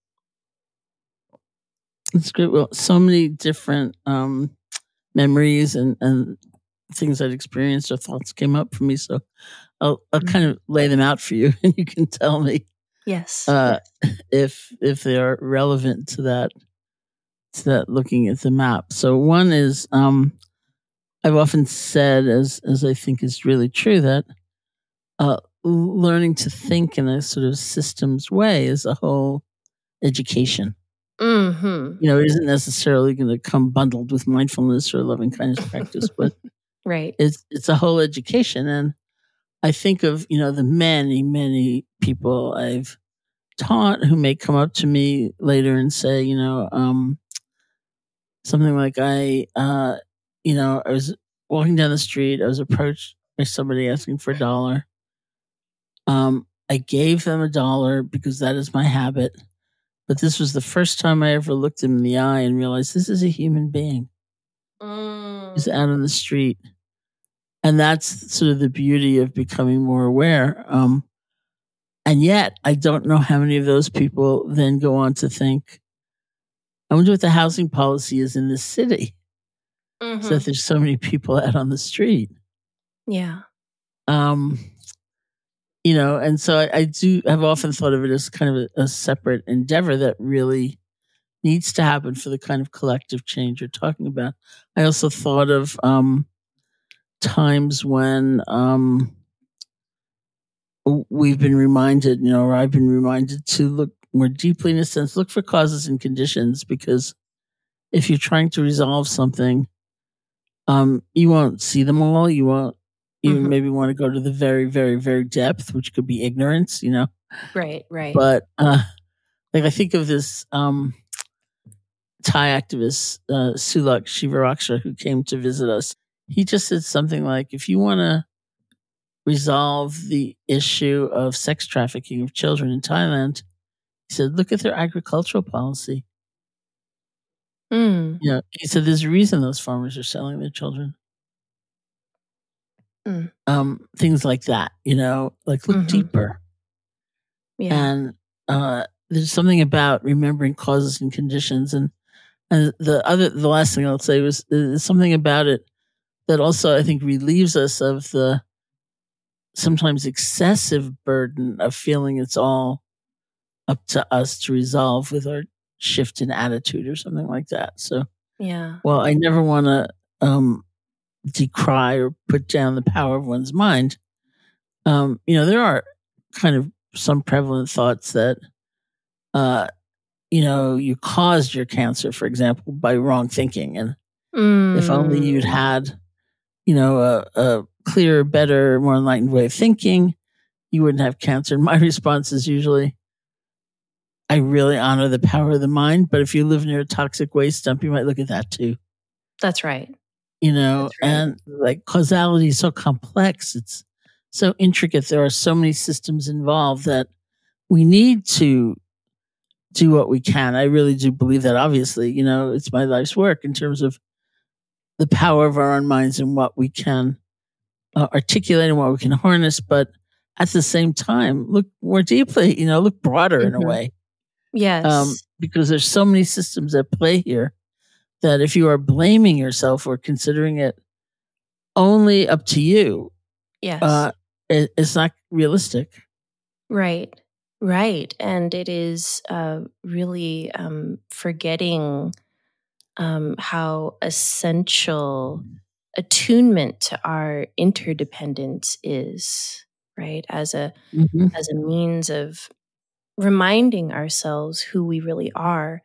That's great. Well, so many different um, memories and, and things I'd experienced or thoughts came up for me. So I'll, I'll mm-hmm. kind of lay them out for you, and you can tell me, yes, uh, if if they are relevant to that to that looking at the map. So one is um, I've often said, as as I think is really true, that uh, learning to think in a sort of systems way is a whole education. Mm-hmm. You know, it isn't necessarily going to come bundled with mindfulness or loving kindness practice, but right, it's it's a whole education. And I think of, you know, the many, many people I've taught who may come up to me later and say, you know, um, something like, I, uh, you know, I was walking down the street, I was approached by somebody asking for a dollar. Um, I gave them a dollar because that is my habit. But this was the first time I ever looked him in the eye and realized this is a human being. Mm. He's out on the street. And that's sort of the beauty of becoming more aware. Um, and yet, I don't know how many of those people then go on to think, I wonder what the housing policy is in this city. Mm-hmm. So that there's so many people out on the street. Yeah. Um, you know, and so I, I do, I've often thought of it as kind of a, a separate endeavor that really needs to happen for the kind of collective change you're talking about. I also thought of um, times when um, we've been reminded, you know, or I've been reminded to look more deeply, in a sense, look for causes and conditions, because if you're trying to resolve something, um, you won't see them all. You won't even mm-hmm. maybe want to go to the very, very, very depth, which could be ignorance, you know? Right, right. But uh, like I think of this um, Thai activist, uh, Sulak Shivaraksha, who came to visit us. He just said something like, if you want to resolve the issue of sex trafficking of children in Thailand, he said, look at their agricultural policy. Mm. You know, he said, there's a reason those farmers are selling their children. Mm. Um, things like that, you know, like look Mhm. deeper. Yeah. And uh, there's something about remembering causes and conditions. And, and the other, the last thing I'll say was there's something about it that also I think relieves us of the sometimes excessive burden of feeling it's all up to us to resolve with our shift in attitude or something like that. So, Yeah. well, I never want to um, decry or put down the power of one's mind. Um, you know, there are kind of some prevalent thoughts that, uh, you know, you caused your cancer, for example, by wrong thinking. And Mm. if only you'd had, you know, a, a clearer, better, more enlightened way of thinking, you wouldn't have cancer. And my response is usually, I really honor the power of the mind, but if you live near a toxic waste dump, you might look at that too. That's right. You know, That's right. and like causality is so complex. It's so intricate. There are so many systems involved that we need to do what we can. I really do believe that, obviously. You know, it's my life's work in terms of the power of our own minds and what we can uh, articulate and what we can harness. But at the same time, look more deeply, you know, look broader in a Mhm. way. Yes. Um, because there's so many systems at play here that if you are blaming yourself or considering it only up to you, yes. uh, it, it's not realistic. Right. Right. And it is uh, really um, forgetting um, how essential attunement to our interdependence is, right? As a Mm-hmm. as a means of reminding ourselves who we really are.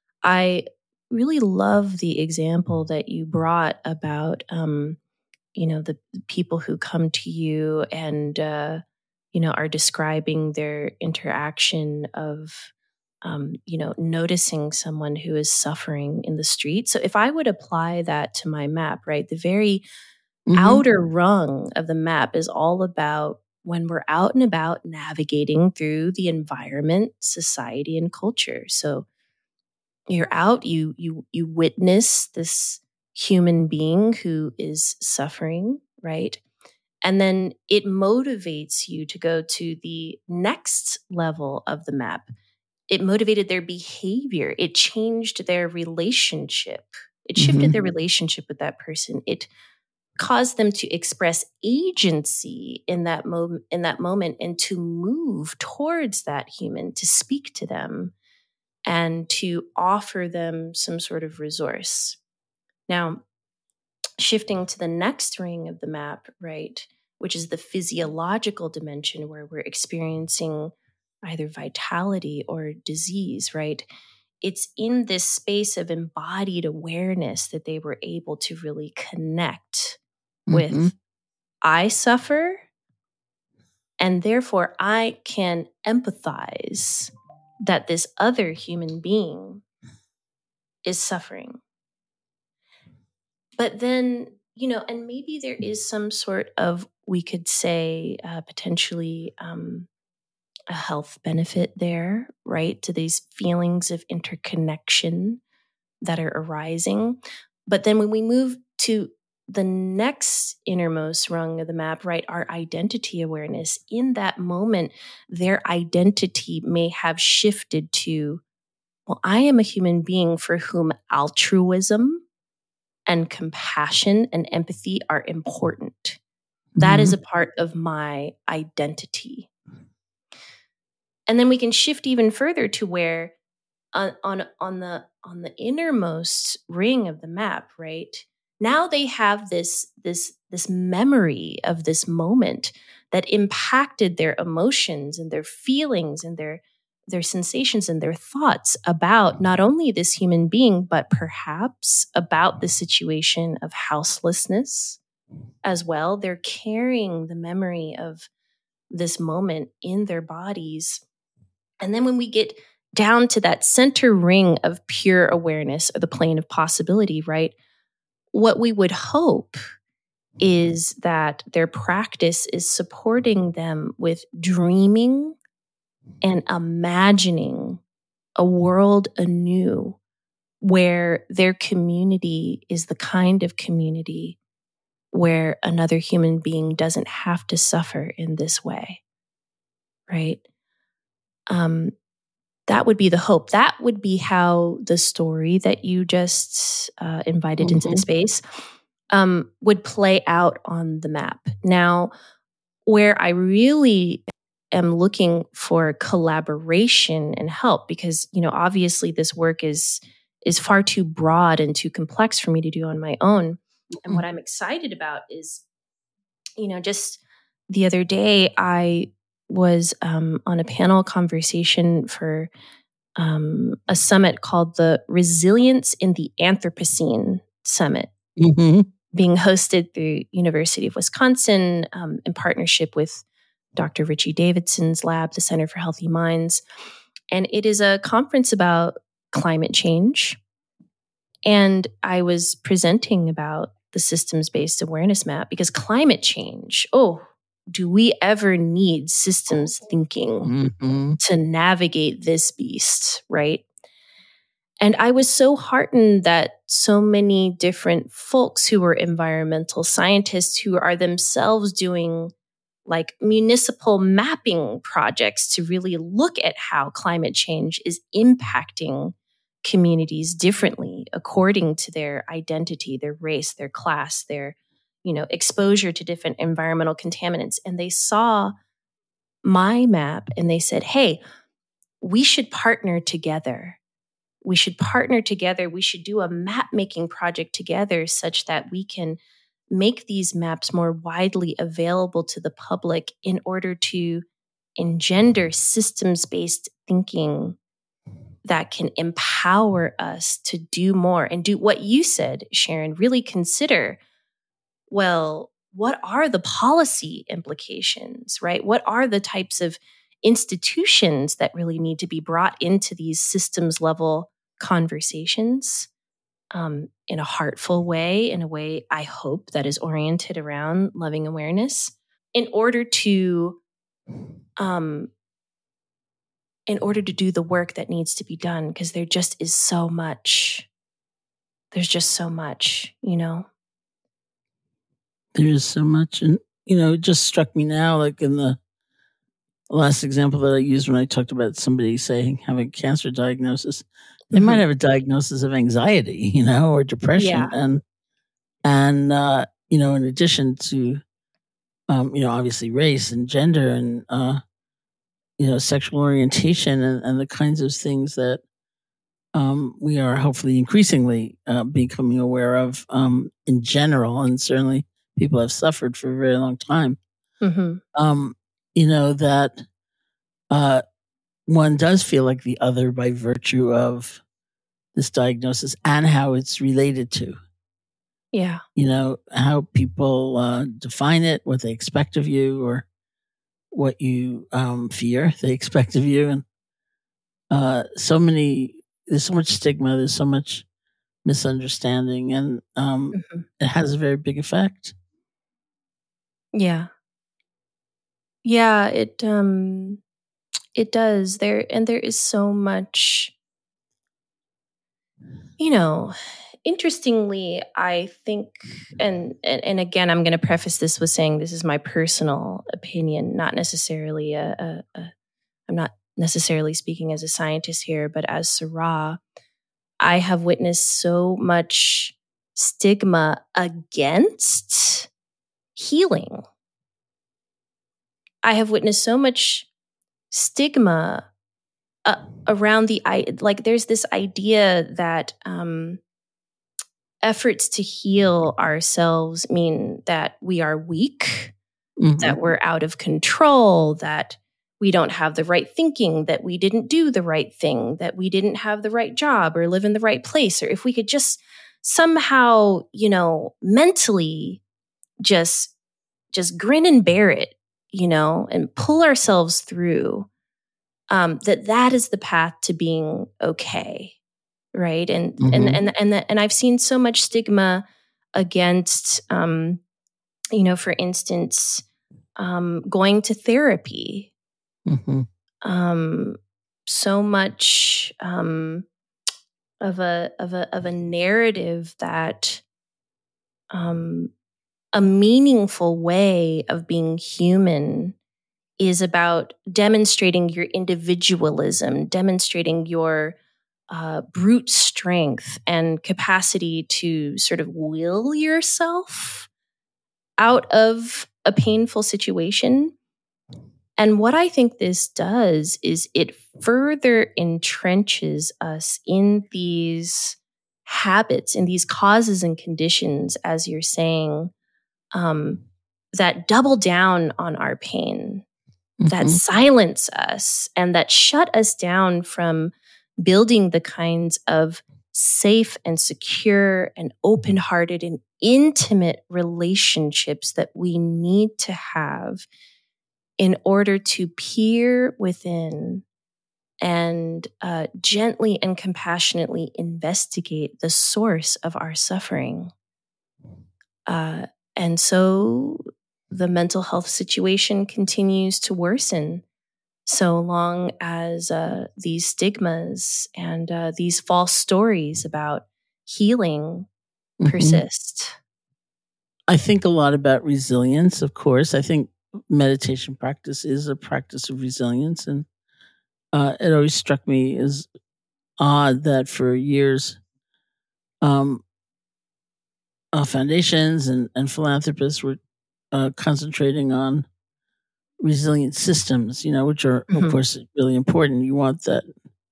I really love the example that you brought about, um, you know, the, the people who come to you and, uh, you know, are describing their interaction of, um, you know, noticing someone who is suffering in the street. So if I would apply that to my map, right, the very Mm-hmm. outer rung of the map is all about when we're out and about navigating through the environment, society, and culture. So you're out, you you you witness this human being who is suffering, right? And then it motivates you to go to the next level of the map. It motivated their behavior. It changed their relationship. It shifted Mhm. their relationship with that person. It caused them to express agency in that moment in that moment and to move towards that human, to speak to them and to offer them some sort of resource. Now, shifting to the next ring of the map, right, which is the physiological dimension where we're experiencing either vitality or disease, right? It's in this space of embodied awareness that they were able to really connect with, Mhm. I suffer, and therefore I can empathize that this other human being is suffering. But then, you know, and maybe there is some sort of, we could say, uh, potentially um, a health benefit there, right? To these feelings of interconnection that are arising. But then when we move to the next innermost rung of the map, right, our identity awareness, in that moment, their identity may have shifted to, well, I am a human being for whom altruism and compassion and empathy are important. That is a part of my identity. And then we can shift even further to where on, on, on the on the innermost ring of the map, right? Now they have this this this memory of this moment that impacted their emotions and their feelings and their their sensations and their thoughts about not only this human being, but perhaps about the situation of houselessness as well. They're carrying the memory of this moment in their bodies. And then when we get down to that center ring of pure awareness or the plane of possibility, right? What we would hope is that their practice is supporting them with dreaming and imagining a world anew where their community is the kind of community where another human being doesn't have to suffer in this way, right? Um, that would be the hope. That would be how the story that you just uh, invited mm-hmm. into the space um, would play out on the map. Now, where I really am looking for collaboration and help, because, you know, obviously this work is is far too broad and too complex for me to do on my own. And what I'm excited about is, you know, just the other day, I was um, on a panel conversation for um, a summit called the Resilience in the Anthropocene Summit, mm-hmm. being hosted through University of Wisconsin um, in partnership with Doctor Richie Davidson's lab, the Center for Healthy Minds. And it is a conference about climate change. And I was presenting about the systems-based awareness map because climate change, oh, do we ever need systems thinking mm-hmm. to navigate this beast, right? And I was so heartened that so many different folks who were environmental scientists who are themselves doing like municipal mapping projects to really look at how climate change is impacting communities differently according to their identity, their race, their class, their, you know, exposure to different environmental contaminants. And they saw my map and they said, hey, we should partner together. We should partner together. We should do a map making project together such that we can make these maps more widely available to the public in order to engender systems-based thinking that can empower us to do more and do what you said, Sharon, really consider, well, what are the policy implications, right? What are the types of institutions that really need to be brought into these systems level conversations um, in a heartful way, in a way I hope that is oriented around loving awareness in order to um, in order to do the work that needs to be done, because there just is so much. There's just so much, you know? There is so much. And, you know, it just struck me now, like in the last example that I used when I talked about somebody saying having a cancer diagnosis, they mm-hmm. might have a diagnosis of anxiety, you know, or depression. Yeah. And, and uh, you know, in addition to, um, you know, obviously race and gender and, uh, you know, sexual orientation and, and the kinds of things that um, we are hopefully increasingly uh, becoming aware of um, in general. And certainly people have suffered for a very long time. Mm-hmm. Um, you know, that uh, one does feel like the other by virtue of this diagnosis and how it's related to. Yeah. You know, how people uh, define it, what they expect of you, or what you um, fear they expect of you. And uh, so many, there's so much stigma, there's so much misunderstanding, and um, mm-hmm. it has a very big effect. Yeah. Yeah, it um, it does. There and there is so much, you know, interestingly, I think, and, and, and again, I'm going to preface this with saying this is my personal opinion, not necessarily a, a, a I'm not necessarily speaking as a scientist here, but as Sarah, I have witnessed so much stigma against healing. I have witnessed so much stigma uh, around the, like there's this idea that, um, efforts to heal ourselves mean that we are weak, mm-hmm. that we're out of control, that we don't have the right thinking, that we didn't do the right thing, that we didn't have the right job or live in the right place. Or if we could just somehow, you know, mentally just, just grin and bear it, you know, and pull ourselves through, um, that that is the path to being okay. Right. And, mm-hmm. and, and, and, the, and I've seen so much stigma against, um, you know, for instance, um, going to therapy. Mm-hmm. Um, so much um, of a of a of a narrative that um, a meaningful way of being human is about demonstrating your individualism, demonstrating your uh, brute strength and capacity to sort of will yourself out of a painful situation. And what I think this does is it further entrenches us in these habits, in these causes and conditions, as you're saying, um, that double down on our pain, mm-hmm. that silence us, and that shut us down from building the kinds of safe and secure and open-hearted and intimate relationships that we need to have in order to peer within and uh, gently and compassionately investigate the source of our suffering. Uh, and so the mental health situation continues to worsen so long as uh, these stigmas and uh, these false stories about healing mm-hmm. persist. I think a lot about resilience, of course. I think meditation practice is a practice of resilience. And uh, it always struck me as odd that for years, um, uh, foundations and, and philanthropists were uh, concentrating on resilient systems, you know, which are, mm-hmm. of course, really important. You want that,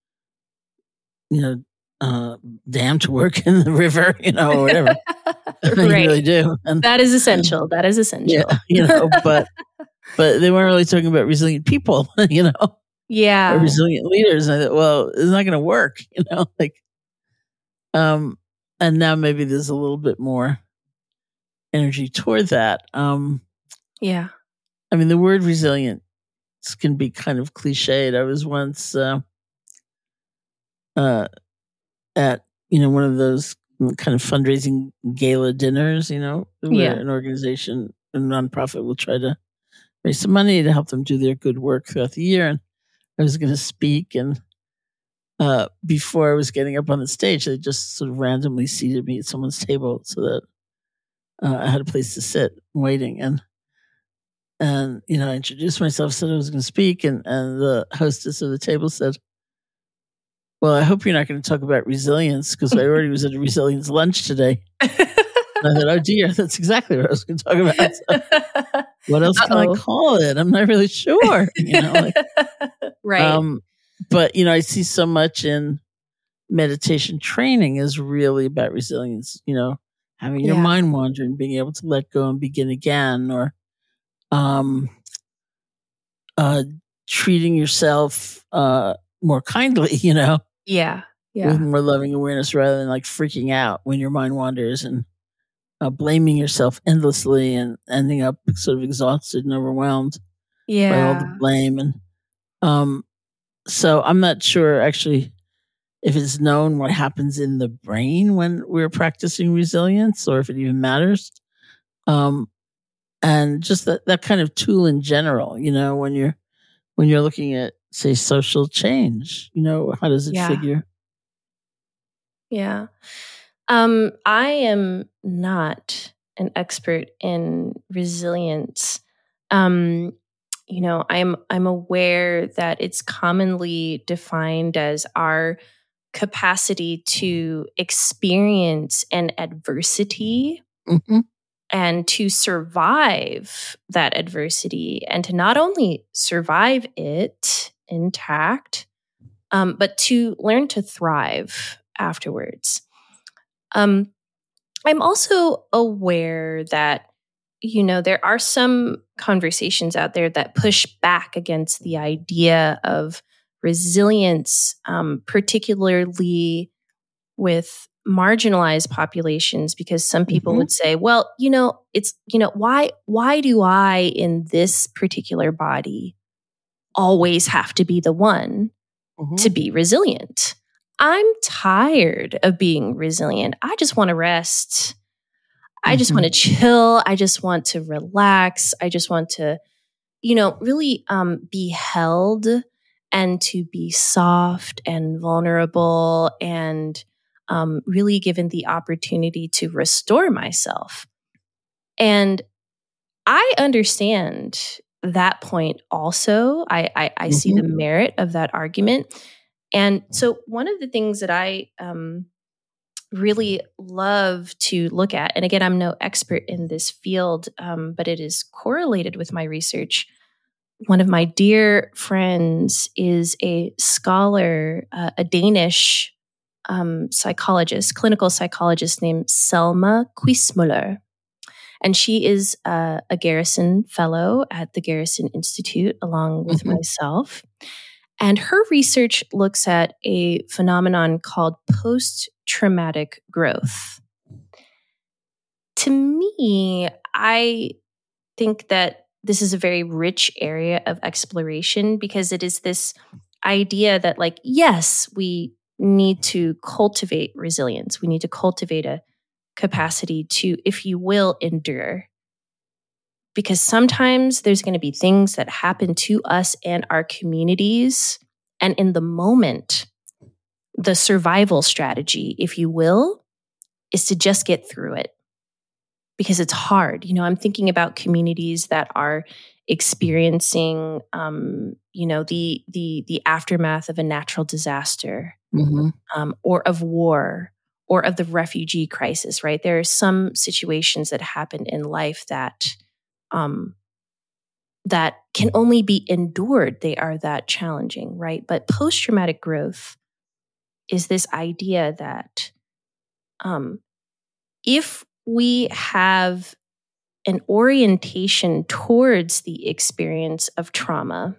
you know, uh, dam to work in the river, you know, or whatever. Right. You really do. And, that is essential. That is essential. Yeah, you know, but but they weren't really talking about resilient people, you know. Yeah. Or resilient leaders. And I thought, well, it's not going to work, you know, like, um, and now maybe there's a little bit more energy toward that. Um, yeah. I mean, the word resilient can be kind of cliched. I was once uh, uh, at, you know, one of those kind of fundraising gala dinners, you know, where yeah. an organization, a nonprofit will try to raise some money to help them do their good work throughout the year. And I was going to speak, and uh, before I was getting up on the stage, they just sort of randomly seated me at someone's table so that uh, I had a place to sit waiting. And And, you know, I introduced myself, said I was going to speak, and, and the hostess of the table said, well, I hope you're not going to talk about resilience, because I already was at a resilience lunch today. And I thought, oh, dear, that's exactly what I was going to talk about. So what else Uh-oh. can I call it? I'm not really sure. You know, like, right. Um, but, you know, I see so much in meditation training is really about resilience, you know, having your yeah. mind wander and being able to let go and begin again, or Um, uh, treating yourself uh, more kindly, you know? Yeah, yeah. With more loving awareness rather than like freaking out when your mind wanders and uh, blaming yourself endlessly and ending up sort of exhausted and overwhelmed yeah. by all the blame. And um, so I'm not sure actually if it's known what happens in the brain when we're practicing resilience, or if it even matters. Um, And just that, that kind of tool in general, you know, when you're when you're looking at, say, social change, you know, how does it yeah. figure? Yeah. Um, I am not an expert in resilience. Um, you know, I'm I'm aware that it's commonly defined as our capacity to experience an adversity. Mm-hmm. And to survive that adversity, and to not only survive it intact, um, but to learn to thrive afterwards. Um, I'm also aware that, you know, there are some conversations out there that push back against the idea of resilience, um, particularly with marginalized populations, because some people mm-hmm. would say, well, you know, it's, you know, why, why do I in this particular body always have to be the one mm-hmm. to be resilient? I'm tired of being resilient. I just want to rest. I just Mhm. want to chill. I just want to relax. I just want to, you know, really um, be held and to be soft and vulnerable and um, really given the opportunity to restore myself. And I understand that point also. I, I, I see the merit of that argument. And so one of the things that I um, really love to look at, and again, I'm no expert in this field, um, but it is correlated with my research. One of my dear friends is a scholar, uh, a Danish um, psychologist, clinical psychologist named Selma Quismuller. And she is uh, a Garrison Fellow at the Garrison Institute, along with Mhm. myself. And her research looks at a phenomenon called post-traumatic growth. To me, I think that this is a very rich area of exploration because it is this idea that, like, yes, we need to cultivate resilience. We need to cultivate a capacity to, if you will, endure. Because sometimes there's going to be things that happen to us and our communities. And in the moment, the survival strategy, if you will, is to just get through it. Because it's hard. You know, I'm thinking about communities that are experiencing, um, you know, the the the aftermath of a natural disaster, Mhm. um, or of war, or of the refugee crisis. Right? There are some situations that happen in life that um, that can only be endured. They are that challenging, right? But post-traumatic growth is this idea that um, if we have an orientation towards the experience of trauma,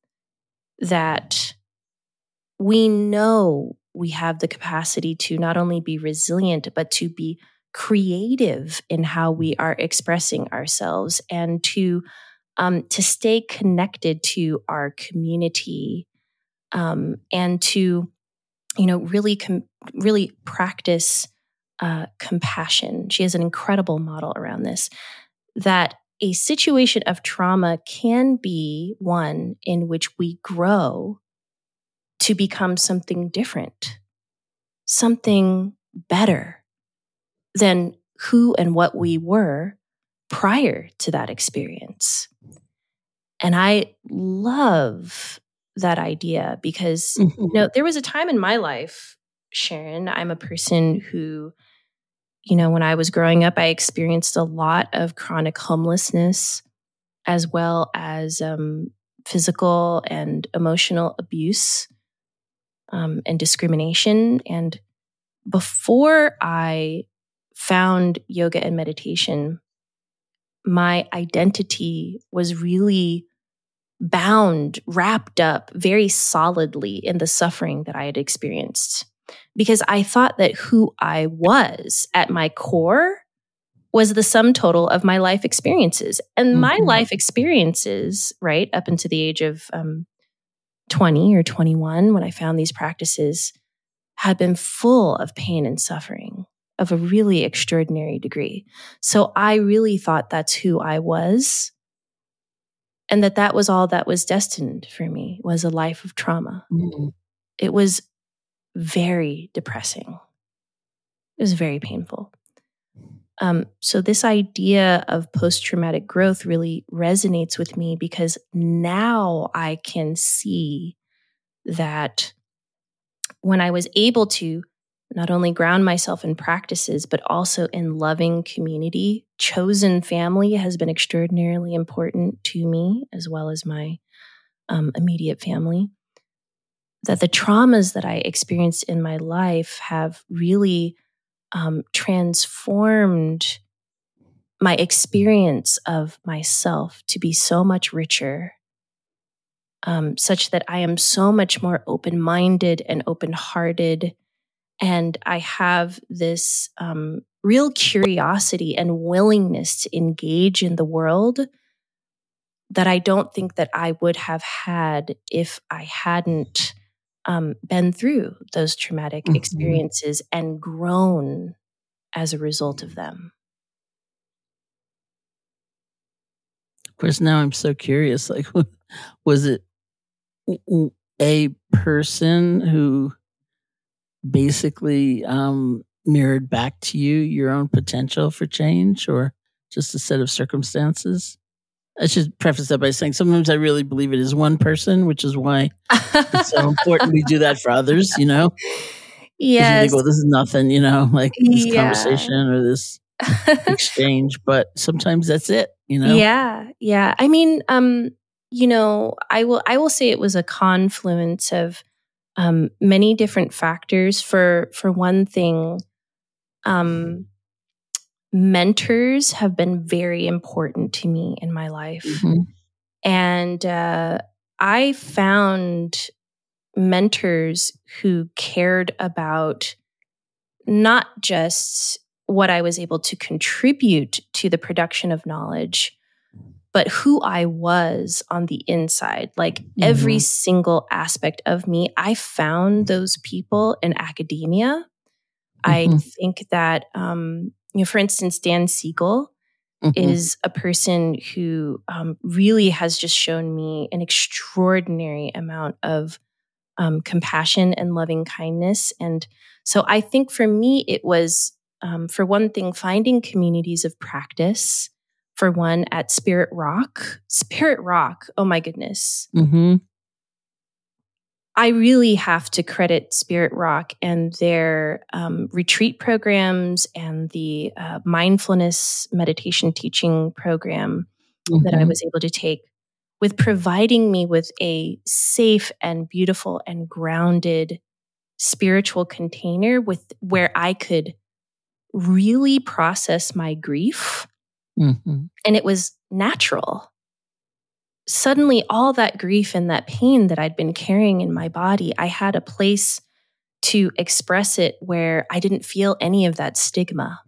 that we know we have the capacity to not only be resilient, but to be creative in how we are expressing ourselves and to um, to stay connected to our community, um, and to, you know, really com- really practice uh, compassion. She has an incredible model around this, that a situation of trauma can be one in which we grow to become something different, something better than who and what we were prior to that experience. And I love that idea because, Mhm. you know, there was a time in my life, Sharon, I'm a person who, you know, when I was growing up, I experienced a lot of chronic homelessness, as well as um, physical and emotional abuse, um, and discrimination. And before I found yoga and meditation, my identity was really bound, wrapped up very solidly in the suffering that I had experienced. Because I thought that who I was at my core was the sum total of my life experiences. And my Mhm. life experiences, right, up until the age of um, twenty or twenty-one, when I found these practices, had been full of pain and suffering of a really extraordinary degree. So I really thought that's who I was, and that that was all that was destined for me, was a life of trauma. Mhm. It was very depressing. It was very painful. Um, so this idea of post-traumatic growth really resonates with me because now I can see that when I was able to not only ground myself in practices, but also in loving community, chosen family has been extraordinarily important to me, as well as my um, immediate family, that the traumas that I experienced in my life have really um, transformed my experience of myself to be so much richer, um, such that I am so much more open-minded and open-hearted. And I have this um, real curiosity and willingness to engage in the world that I don't think that I would have had if I hadn't um, been through those traumatic Mhm. experiences and grown as a result of them. Of course, now I'm so curious. Like, was it a person who basically um, mirrored back to you your own potential for change, or just a set of circumstances? I should preface that by saying sometimes I really believe it is one person, which is why it's so important we do that for others, you know? Yes. You think, well, this is nothing, you know, like this Yeah. conversation or this exchange, but sometimes that's it, you know? Yeah, yeah. I mean, um, you know, I will I will say it was a confluence of um, many different factors. For for one thing, um, mentors have been very important to me in my life. Mm-hmm. And uh, I found mentors who cared about not just what I was able to contribute to the production of knowledge, but who I was on the inside. Like mm-hmm. every single aspect of me, I found those people in academia. Mm-hmm. I think that, um, you know, for instance, Dan Siegel mm-hmm. is a person who um, really has just shown me an extraordinary amount of um, compassion and loving kindness. And so I think for me, it was, um, for one thing, finding communities of practice. For one, at Spirit Rock. Spirit Rock, oh my goodness. Mm-hmm. I really have to credit Spirit Rock and their um, retreat programs and the uh, mindfulness meditation teaching program mm-hmm. that I was able to take, with providing me with a safe and beautiful and grounded spiritual container with where I could really process my grief. Mm-hmm. And it was natural. Suddenly, all that grief and that pain that I'd been carrying in my body, I had a place to express it where I didn't feel any of that stigma.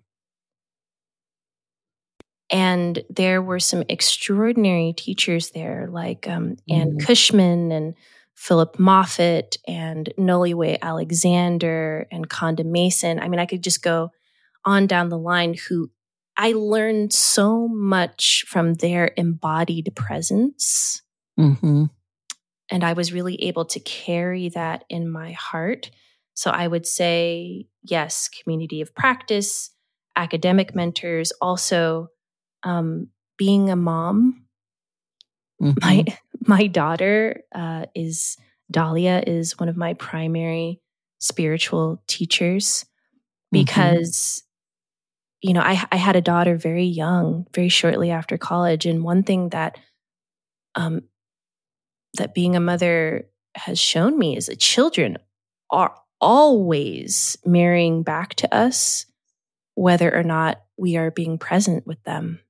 And there were some extraordinary teachers there, like um, mm-hmm. Ann Cushman and Philip Moffitt and Noliwe Alexander and Conda Mason. I mean, I could just go on down the line, who I learned so much from their embodied presence. Mm-hmm. And I was really able to carry that in my heart. So I would say, yes, community of practice, academic mentors, also um, being a mom. Mm-hmm. My my daughter uh, is, Dahlia is one of my primary spiritual teachers because mm-hmm. you know, I, I had a daughter very young, very shortly after college. And one thing that um, that being a mother has shown me is that children are always mirroring back to us, whether or not we are being present with them.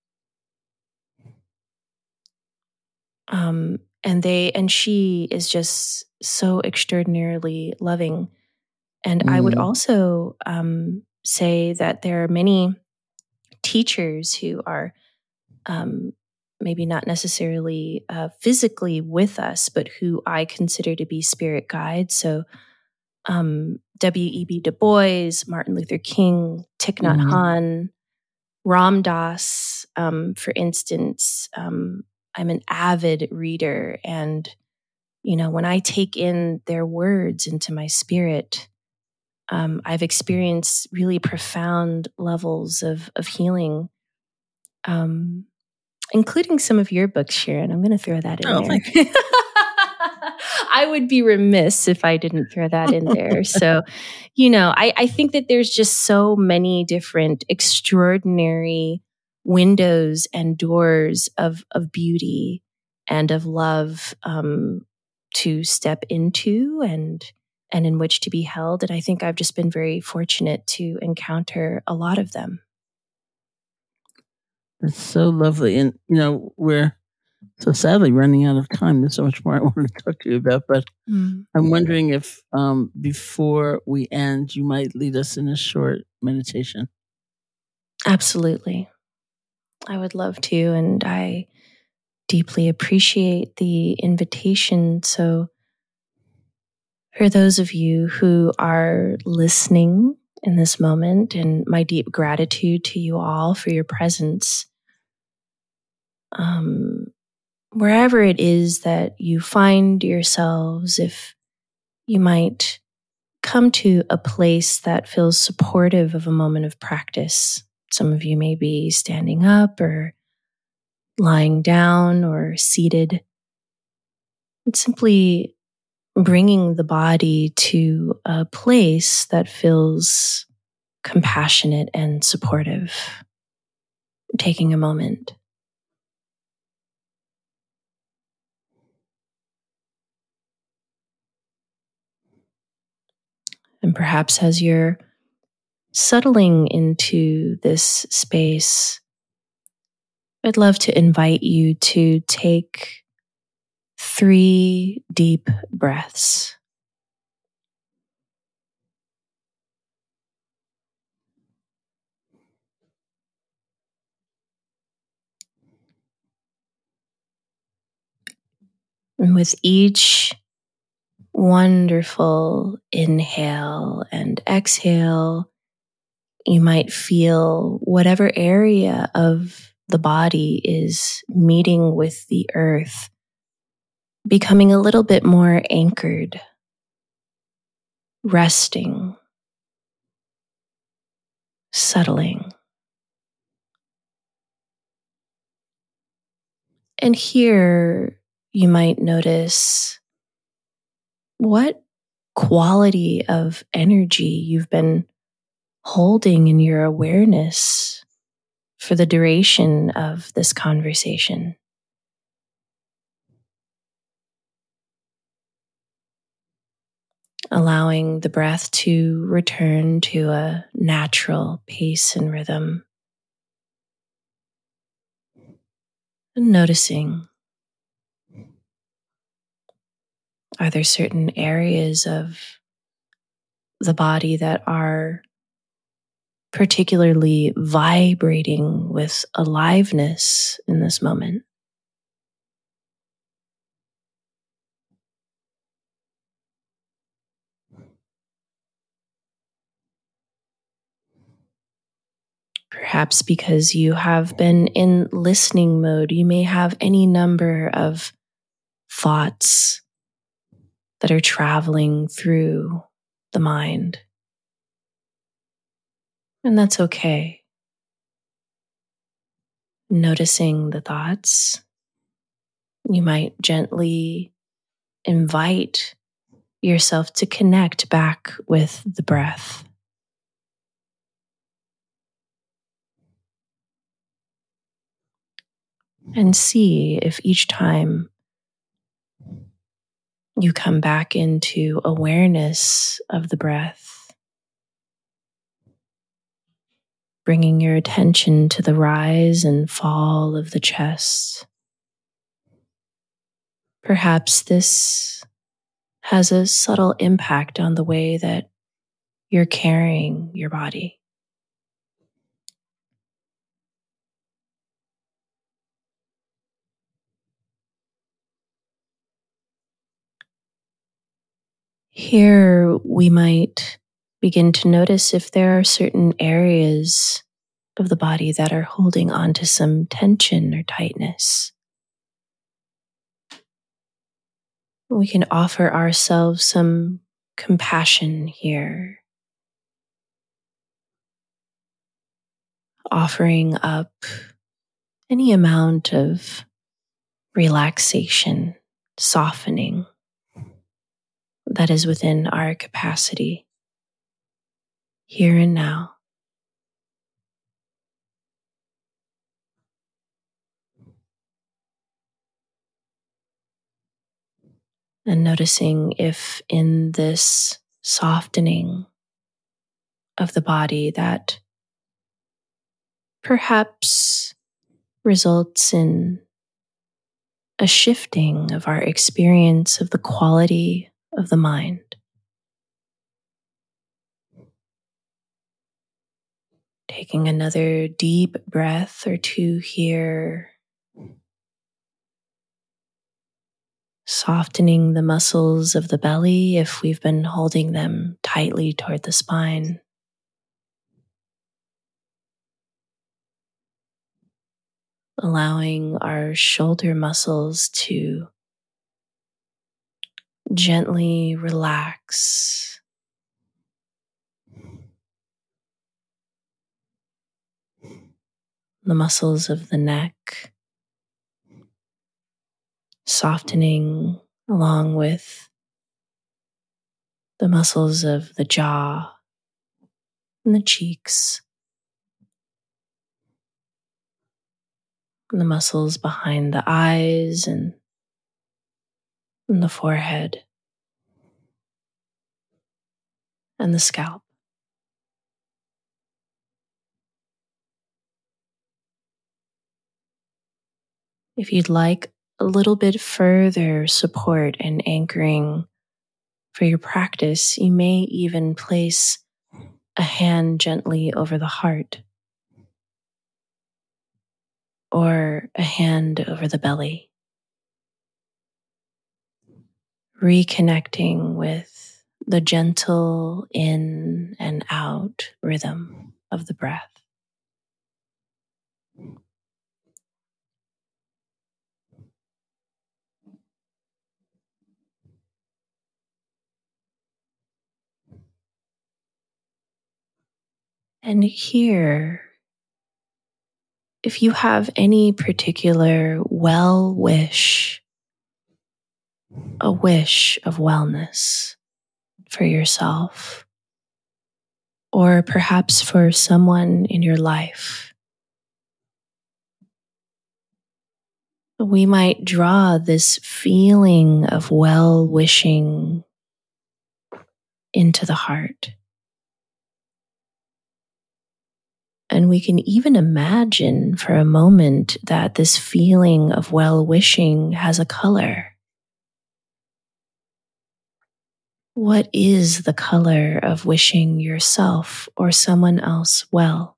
Um, and they and she is just so extraordinarily loving. And mm. I would also um, say that there are many teachers who are um, maybe not necessarily uh, physically with us, but who I consider to be spirit guides. So um, W E B Du Bois, Martin Luther King, Thich Nhat mm-hmm. Hanh, Ram Dass, um, for instance. Um, I'm an avid reader, and you know, when I take in their words into my spirit, Um, I've experienced really profound levels of of healing, um, including some of your books, Sharon. I'm going to throw that in oh, there. Thank you. I would be remiss if I didn't throw that in there. So, you know, I, I think that there's just so many different extraordinary windows and doors of of beauty and of love um, to step into and and in which to be held. And I think I've just been very fortunate to encounter a lot of them. It's so lovely. And, you know, we're so sadly running out of time. There's so much more I want to talk to you about, but mm. I'm wondering if um, before we end, you might lead us in a short meditation. Absolutely. I would love to. And I deeply appreciate the invitation. So for those of you who are listening in this moment, and my deep gratitude to you all for your presence, um, wherever it is that you find yourselves, if you might come to a place that feels supportive of a moment of practice. Some of you may be standing up or lying down or seated. And simply bringing the body to a place that feels compassionate and supportive. Taking a moment. And perhaps as you're settling into this space, I'd love to invite you to take three deep breaths. And with each wonderful inhale and exhale, you might feel whatever area of the body is meeting with the earth, becoming a little bit more anchored, resting, settling. And here you might notice what quality of energy you've been holding in your awareness for the duration of this conversation. Allowing the breath to return to a natural pace and rhythm. And noticing, are there certain areas of the body that are particularly vibrating with aliveness in this moment? Perhaps because you have been in listening mode, you may have any number of thoughts that are traveling through the mind. And that's okay. Noticing the thoughts, you might gently invite yourself to connect back with the breath. And see if each time you come back into awareness of the breath, bringing your attention to the rise and fall of the chest. Perhaps this has a subtle impact on the way that you're carrying your body. Here we might begin to notice if there are certain areas of the body that are holding on to some tension or tightness. We can offer ourselves some compassion here, offering up any amount of relaxation, softening that is within our capacity here and now. And noticing if in this softening of the body that perhaps results in a shifting of our experience of the quality of the mind. Taking another deep breath or two here. Softening the muscles of the belly if we've been holding them tightly toward the spine. allowing our shoulder muscles to gently relax. The muscles of the neck softening along with the muscles of the jaw and the cheeks, and the muscles behind the eyes and, and the forehead and the scalp. If you'd like a little bit further support and anchoring for your practice, you may even place a hand gently over the heart or a hand over the belly, reconnecting with the gentle in and out rhythm of the breath. And here, if you have any particular well wish, a wish of wellness for yourself, or perhaps for someone in your life, we might draw this feeling of well-wishing into the heart. And we can even imagine for a moment that this feeling of well-wishing has a color. What is the color of wishing yourself or someone else well?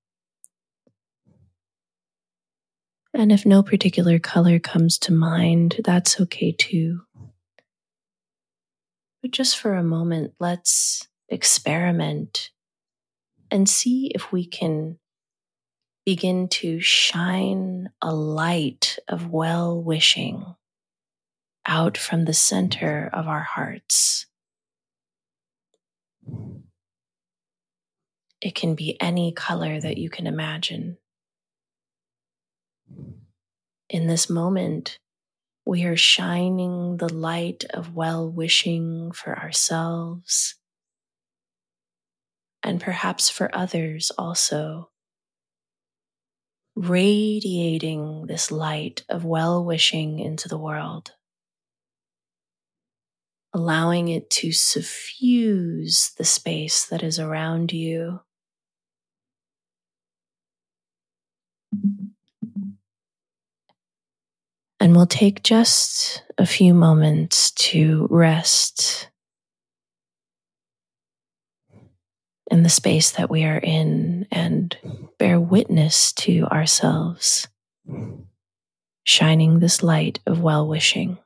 And if no particular color comes to mind, that's okay too. But just for a moment, let's experiment and see if we can begin to shine a light of well-wishing out from the center of our hearts. It can be any color that you can imagine. In this moment, we are shining the light of well-wishing for ourselves and perhaps for others also, radiating this light of well-wishing into the world, allowing it to suffuse the space that is around you. And we'll take just a few moments to rest in the space that we are in and bear witness to ourselves, shining this light of well-wishing.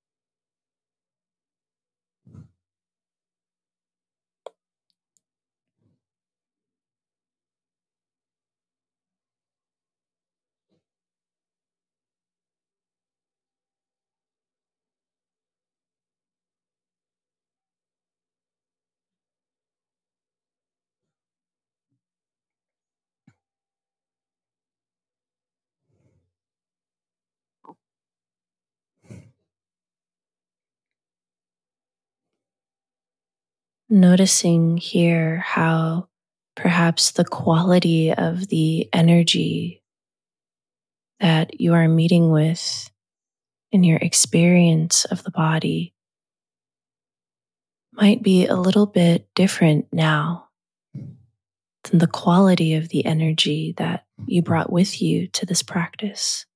Noticing here how perhaps the quality of the energy that you are meeting with in your experience of the body might be a little bit different now than the quality of the energy that you brought with you to this practice.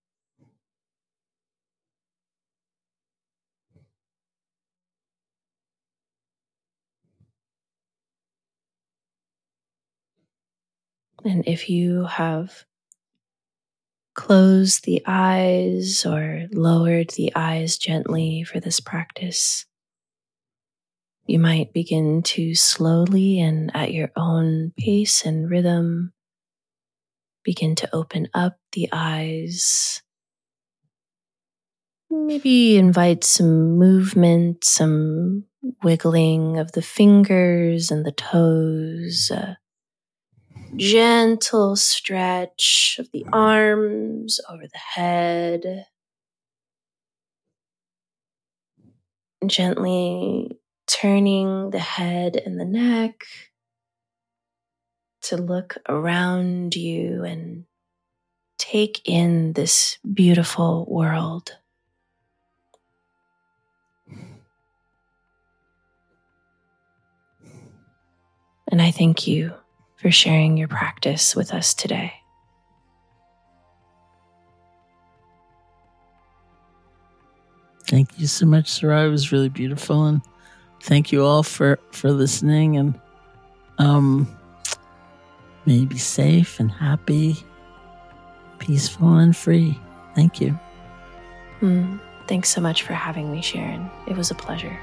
And if you have closed the eyes or lowered the eyes gently for this practice, you might begin to slowly and at your own pace and rhythm begin to open up the eyes Maybe invite some movement, some wiggling of the fingers and the toes, a gentle stretch of the arms over the head. Gently turning the head and the neck to look around you and take in this beautiful world. And I thank you for sharing your practice with us today. Thank you so much, Sarah. It was really beautiful, and thank you all for, for listening. And um, may you be safe and happy, peaceful and free. Thank you. Mm, thanks so much for having me, Sharon. It was a pleasure.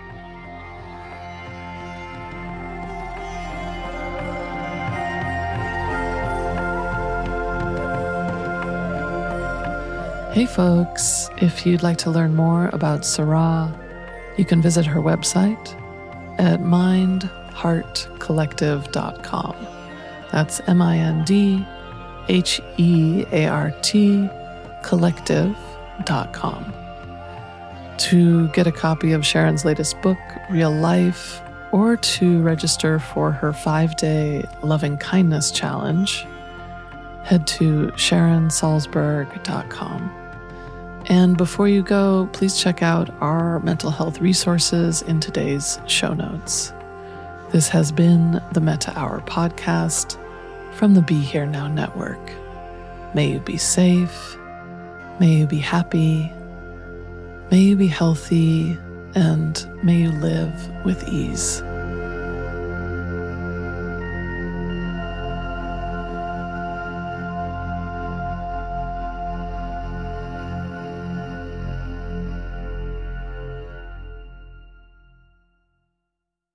Hey folks, if you'd like to learn more about Sarah, you can visit her website at mind heart collective dot com. That's M I N D H E A R T collective dot com. To get a copy of Sharon's latest book, Real Life, or to register for her five-day Loving Kindness Challenge, head to sharon salzberg dot com. And before you go, please check out our mental health resources in today's show notes. This has been the Metta Hour podcast from the Be Here Now Network. May you be safe, may you be happy, may you be healthy, and may you live with ease.